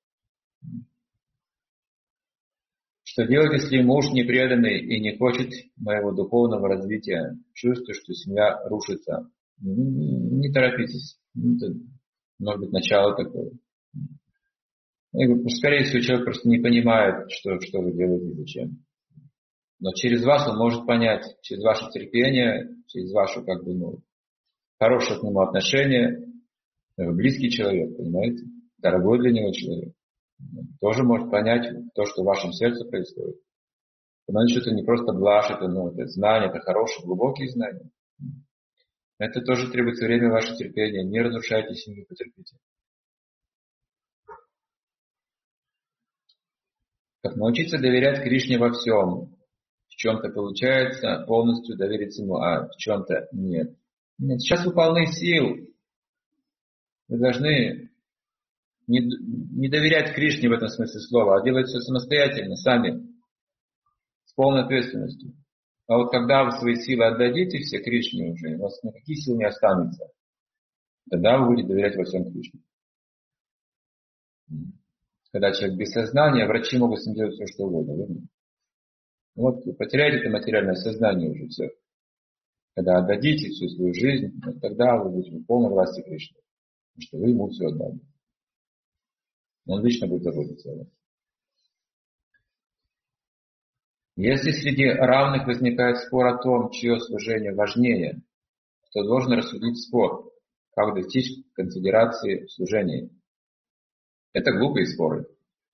Что делать, если муж непреданный и не хочет моего духовного развития, чувствует, что семья рушится? Не торопитесь. Это может быть начало такое. Скорее всего, человек просто не понимает, что, что вы делаете и зачем. Но через вас он может понять, через ваше терпение, через ваше как бы, ну, хорошее к нему отношение. Вы близкий человек, понимаете? Дорогой для него человек. Тоже может понять то, что в вашем сердце происходит. Значит, это не просто блажь, это, ну, это знание, это хорошие, глубокие знания. Это тоже требуется время, ваше терпение. Не разрушайте семью, потерпите. Как научиться доверять Кришне во всем. В чем-то получается полностью довериться ему, а в чем-то нет. Нет. Сейчас вы полны сил. Вы должны не, не доверять Кришне в этом смысле слова, а делать все самостоятельно, сами, с полной ответственностью. А вот когда вы свои силы отдадите все Кришне уже, у вас никаких сил не останется. Тогда вы будете доверять во всем Кришне. Когда человек без сознания, врачи могут с ним делать все, что угодно. Верно? Вот вы потеряете это материальное сознание уже все. Когда отдадите всю свою жизнь, вот тогда вы будете в полной власти Кришны. Потому что вы ему все отдали. Он лично будет заботиться о вас. Если среди равных возникает спор о том, чье служение важнее, то должен рассудить спор, как достичь конфедерации в служении. Это глупые споры.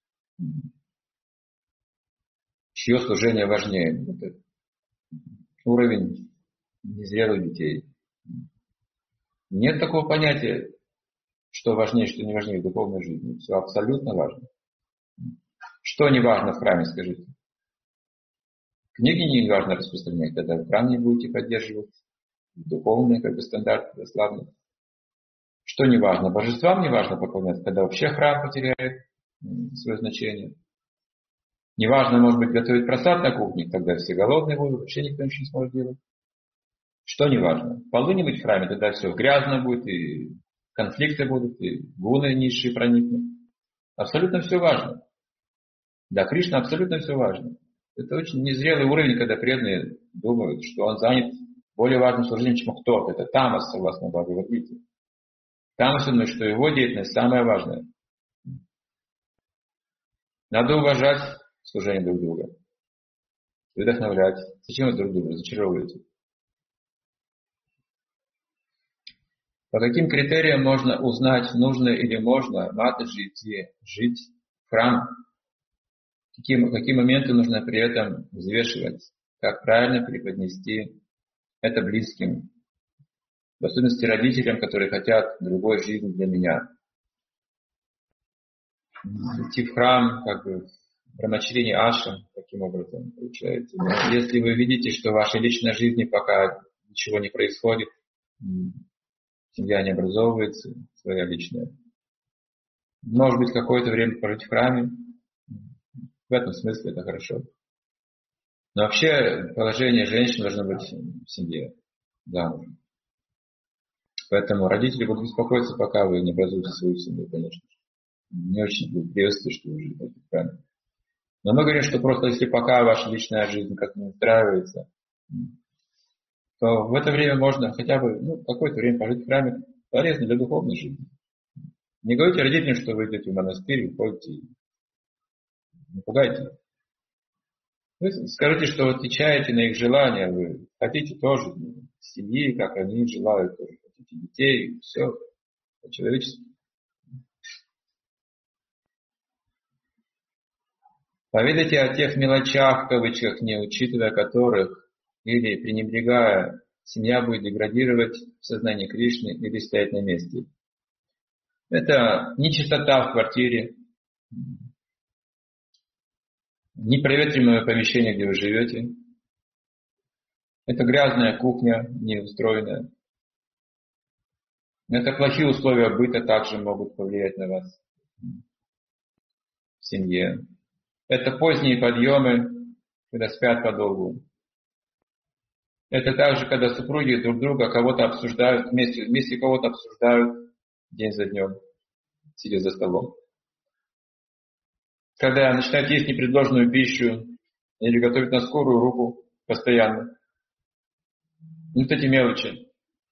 Чье служение важнее? Это уровень незрелых детей. Нет такого понятия, что важнее, что не важнее в духовной жизни. Все абсолютно важно. Что не важно в храме, скажите? Книги не важно распространять, тогда в храме не будете поддерживать духовные как бы, стандарты православные. Что не важно? Божествам не важно поклоняться, когда вообще храм потеряет свое значение. Не важно, может быть, готовить просад на кухне, тогда все голодные будут, вообще никто ничего не сможет делать. Что не важно? Полы не быть в храме, тогда все грязно будет, и конфликты будут, и гуны низшие проникнут. Абсолютно все важно. Для Кришны абсолютно все важно. Это очень незрелый уровень, когда преданные думают, что он занят более важным служением, чем кто-то. Это тамас, согласно Бхагавад-гите. Тамас думает, что его деятельность самая важная. Надо уважать служение друг друга. Вдохновлять. Зачем вы друг друга разочаровываете? По каким критериям можно узнать, нужно или можно Матаджи идти жить в храм? Какие, какие моменты нужно при этом взвешивать? Как правильно преподнести это близким? В особенности родителям, которые хотят другой жизни для меня. Идти в храм, как бы в Брамачарини Ашрам, таким образом получается. Но если вы видите, что в вашей личной жизни пока ничего не происходит, семья не образовывается, своя личная, может быть, какое-то время прожить в храме, в этом смысле это хорошо. Но вообще положение женщин должно быть в семье. замужем. Поэтому родители будут беспокоиться, пока вы не образуете свою семью, конечно. Не очень приветствую, что вы живете в храме. Но мы говорим, что просто если пока ваша личная жизнь как не устраивается, то в это время можно хотя бы ну, какое-то время пожить в храме, полезно для духовной жизни. Не говорите родителям, что вы идете в монастырь, вы ходите, не пугайте их. Вы скажите, что вы отвечаете на их желания, вы хотите тоже семьи, как они желают, тоже хотите детей, все по-человечески. Поведайте о тех мелочах, в кавычках, не учитывая которых или пренебрегая, семья будет деградировать в сознании Кришны или стоять на месте. Это нечистота в квартире, непроветриваемое помещение, где вы живете. Это грязная кухня, неустроенная. Это плохие условия быта также могут повлиять на вас в семье. Это поздние подъемы, когда спят подолгу. Это также, когда супруги друг друга кого-то обсуждают, вместе, вместе кого-то обсуждают день за днем, сидя за столом. Когда начинают есть непредложенную пищу или готовить на скорую руку постоянно. Вот эти мелочи.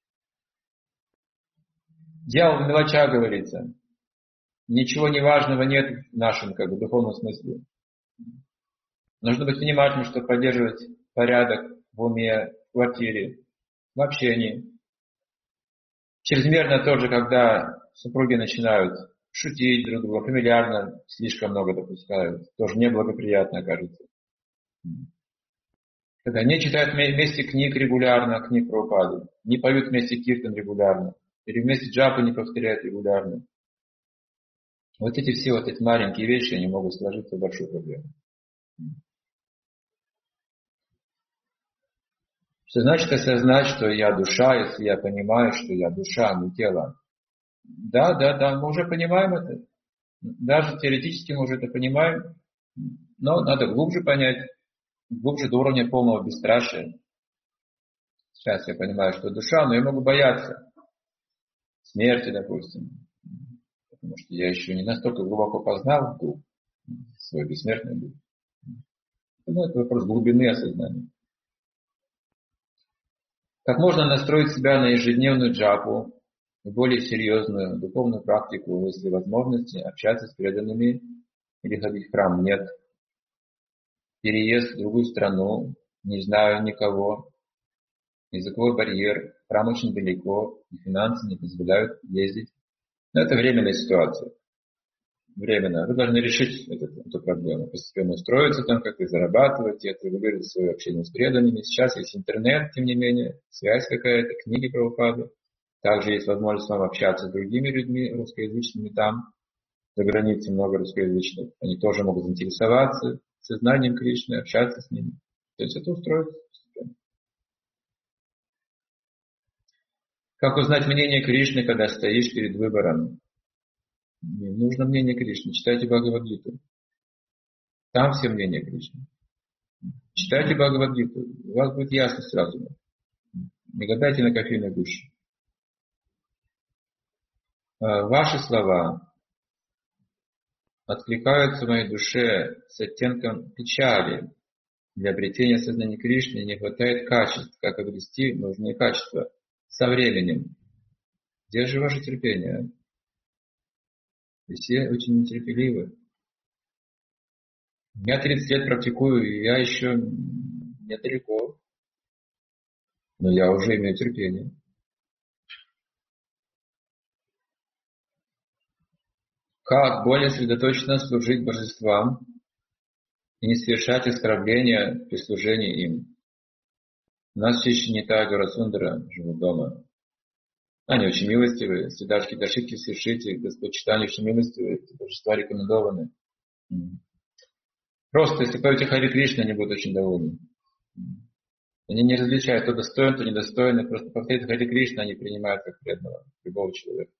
Дьявол в мелочах говорится. Ничего неважного нет в нашем как бы, духовном смысле. Нужно быть внимательным, чтобы поддерживать порядок в уме, в квартире, в общении. Чрезмерно тоже, когда супруги начинают шутить друг друга, фамильярно слишком много допускают. Тоже неблагоприятно, кажется. Когда не читают вместе книг регулярно, книг Прабхупады, не поют вместе киртан регулярно, или вместе джапы не повторяют регулярно. Вот эти все вот эти маленькие вещи, они могут сложиться в большую проблему. Что значит осознать, что я душа, если я понимаю, что я душа, а не тело? Да, да, да, мы уже понимаем это. Даже теоретически мы уже это понимаем, но надо глубже понять, глубже до уровня полного бесстрашия. Сейчас я понимаю, что душа, но я могу бояться смерти, допустим, потому что я еще не настолько глубоко познал дух, свой бессмертный дух. Ну, это вопрос глубины осознания. Как можно настроить себя на ежедневную джапу, более серьезную духовную практику, если возможности общаться с преданными или ходить в храм нет. Переезд в другую страну, не знаю никого, языковой барьер, храм очень далеко, и финансы не позволяют ездить. Но это временная ситуация. Временно. Вы должны решить эту, эту проблему. Постепенно устроиться там, как вы зарабатываете, это вы свое общение с преданными. Сейчас есть интернет, тем не менее, связь какая-то, книги Прабхупады. Также есть возможность вам общаться с другими людьми русскоязычными там. За границей много русскоязычных. Они тоже могут заинтересоваться сознанием Кришны, общаться с ними. То есть это устроится. Как узнать мнение Кришны, когда стоишь перед выбором? Не нужно мнение Кришны. Читайте Бхагавад-гиту. Там все мнения Кришны. Читайте Бхагавад-гиту. У вас будет ясность разума. Не гадайте на кофейной гуще. Ваши слова откликаются в моей душе с оттенком печали. Для обретения сознания Кришны не хватает качеств. Как обрести нужные качества? Со временем. Где же ваше терпение? И все очень нетерпеливы. Я тридцать лет практикую, и я еще недалеко. Но я уже имею терпение. Как более сосредоточенно служить божествам и не совершать оскорбления при служении им? У нас чище не та Гарасундара живут дома. Они очень милостивые. Если даже какие-то ошибки совершите, Господь читание очень милостивые, эти божества рекомендованы. Просто, если поете Хари Кришна, они будут очень довольны. Они не различают, кто достоин, кто недостоин. Просто повторяют Хари Кришна, они принимают как преданного любого человека.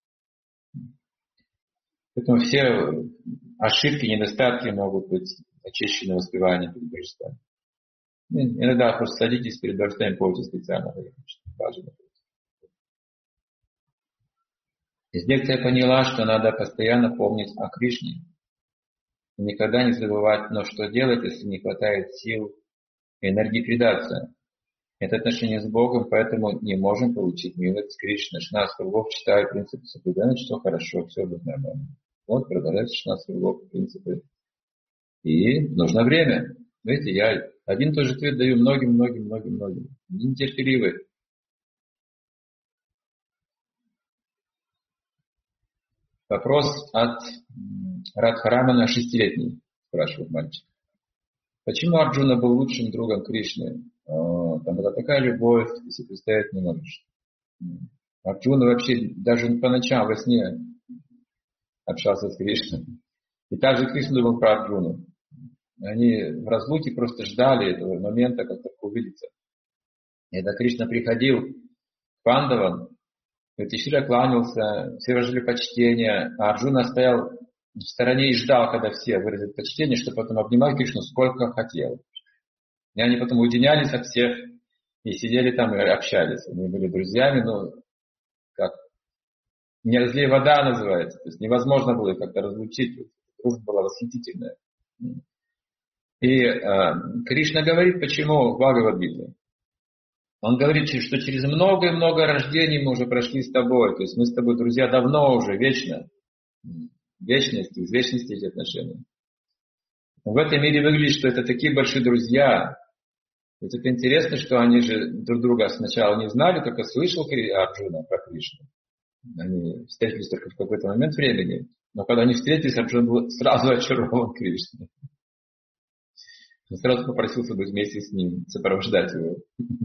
Поэтому все ошибки, недостатки могут быть очищены воспеванием перед божествами. Иногда просто садитесь перед божествами, поете специально Хари Кришна. важно. Из лекции я поняла, что надо постоянно помнить о Кришне. И никогда не забывать, но что делать, если не хватает сил и энергии предаться. Это отношение с Богом, поэтому не можем получить милость Кришны. шестнадцать кругов читаю принципы соблюдения, что хорошо, все будет нормально. Вот, продолжается шестнадцать кругов принципы. И нужно время. Видите, я один и тот же ответ даю многим, многим, многим, многим. Нетерпеливые. Вопрос от Радхарамана, шестилетний, спрашивает мальчик. Почему Арджуна был лучшим другом Кришны? Там была такая любовь, если представить не можешь. Арджуна вообще даже по ночам во сне общался с Кришной. И также Кришна думал про Арджуну. Они в разлуке просто ждали этого момента, как только увидеться. И когда Кришна приходил к пандавам, Юдхиштира кланялся, все выражали почтение, а Арджуна стоял в стороне и ждал, когда все выразят почтение, чтобы потом обнимать Кришну сколько хотел. И они потом уединялись от всех и сидели там и общались. Они были друзьями, но как не разлей вода называется. То есть невозможно было их как-то разлучить. Дружба была восхитительная. И э, Кришна говорит, почему в Бхагавад-гите. Он говорит, что через много и много рождений мы уже прошли с тобой. То есть мы с тобой, друзья, давно уже, вечно. Вечность, из вечности эти отношения. В этом мире выглядит, что это такие большие друзья. Ведь это интересно, что они же друг друга сначала не знали, только слышал Арджуна про Кришну. Они встретились только в какой-то момент времени. Но когда они встретились, Арджуна был сразу очарован Кришной. Он сразу попросился быть вместе с ним, сопровождать его.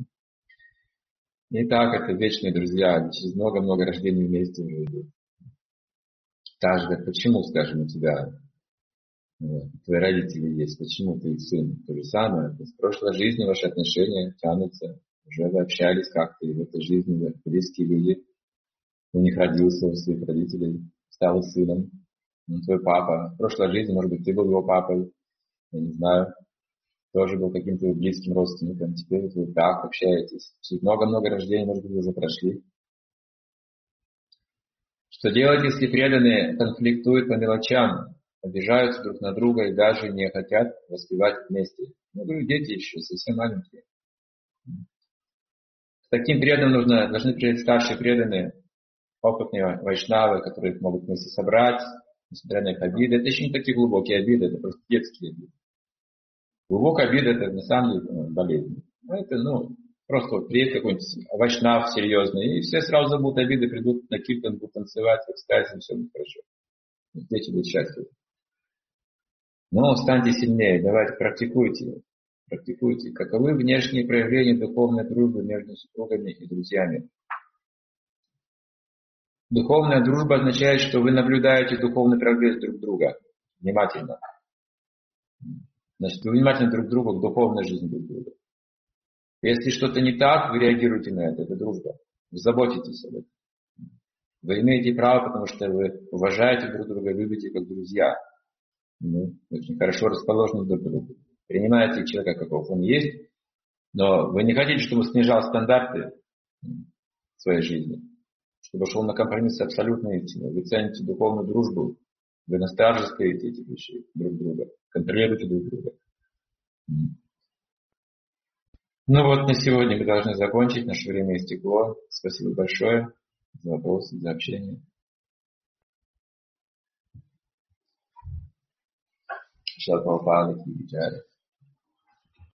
И так это вечные друзья, они через много-много рождений вместе уже идут. Также говорит, почему, скажем, у тебя твои родители есть, почему ты их сын? То же самое. То есть в прошлой жизни ваши отношения тянутся, уже вы общались как-то, и в этой жизни вы близкие люди. У них родился у своих родителей, стал сыном. Ну, твой папа. В прошлой жизни, может быть, ты был его папой, я не знаю. Тоже был каким-то близким родственником. Теперь вы так общаетесь. Через много-много рождений, может быть, вы уже прошли. Что делать, если преданные конфликтуют по мелочам, обижаются друг на друга и даже не хотят воспевать вместе? Ну, говорю, дети еще совсем маленькие. С таким преданным нужно, должны приехать старшие преданные, опытные вайшнавы, которые их могут вместе собрать, несмотря на их обиды. Это еще не такие глубокие обиды, это просто детские обиды. Глубокая обида — это на самом деле болезнь. Это, ну, просто вот приедет какой-нибудь вайшнав серьезный, и все сразу забудут обиды, придут на киртан, будут танцевать, экстазе, все будет хорошо. Дети будут счастливы. Но станьте сильнее, давайте практикуйте. Практикуйте. Каковы внешние проявления духовной дружбы между супругами и друзьями? Духовная дружба означает, что вы наблюдаете духовный прогресс друг друга внимательно. Значит, вы внимательны друг к другу, к духовной жизни друг друга. Если что-то не так, вы реагируете на это, это дружба. Вы заботитесь об этом. Вы имеете право, потому что вы уважаете друг друга, любите как друзья. Ну, очень хорошо расположены друг к другу. Принимаете человека, каков он есть, но вы не хотите, чтобы он снижал стандарты своей жизни, чтобы шел на компромисс с абсолютной истиной. Вы цените духовную дружбу, вы на страже стоите этих вещей друг друга, контролируете друг друга. Ну вот, на сегодня мы должны закончить, наше время истекло. Спасибо большое за вопросы, за общение. Шла Прабхупада ки джай.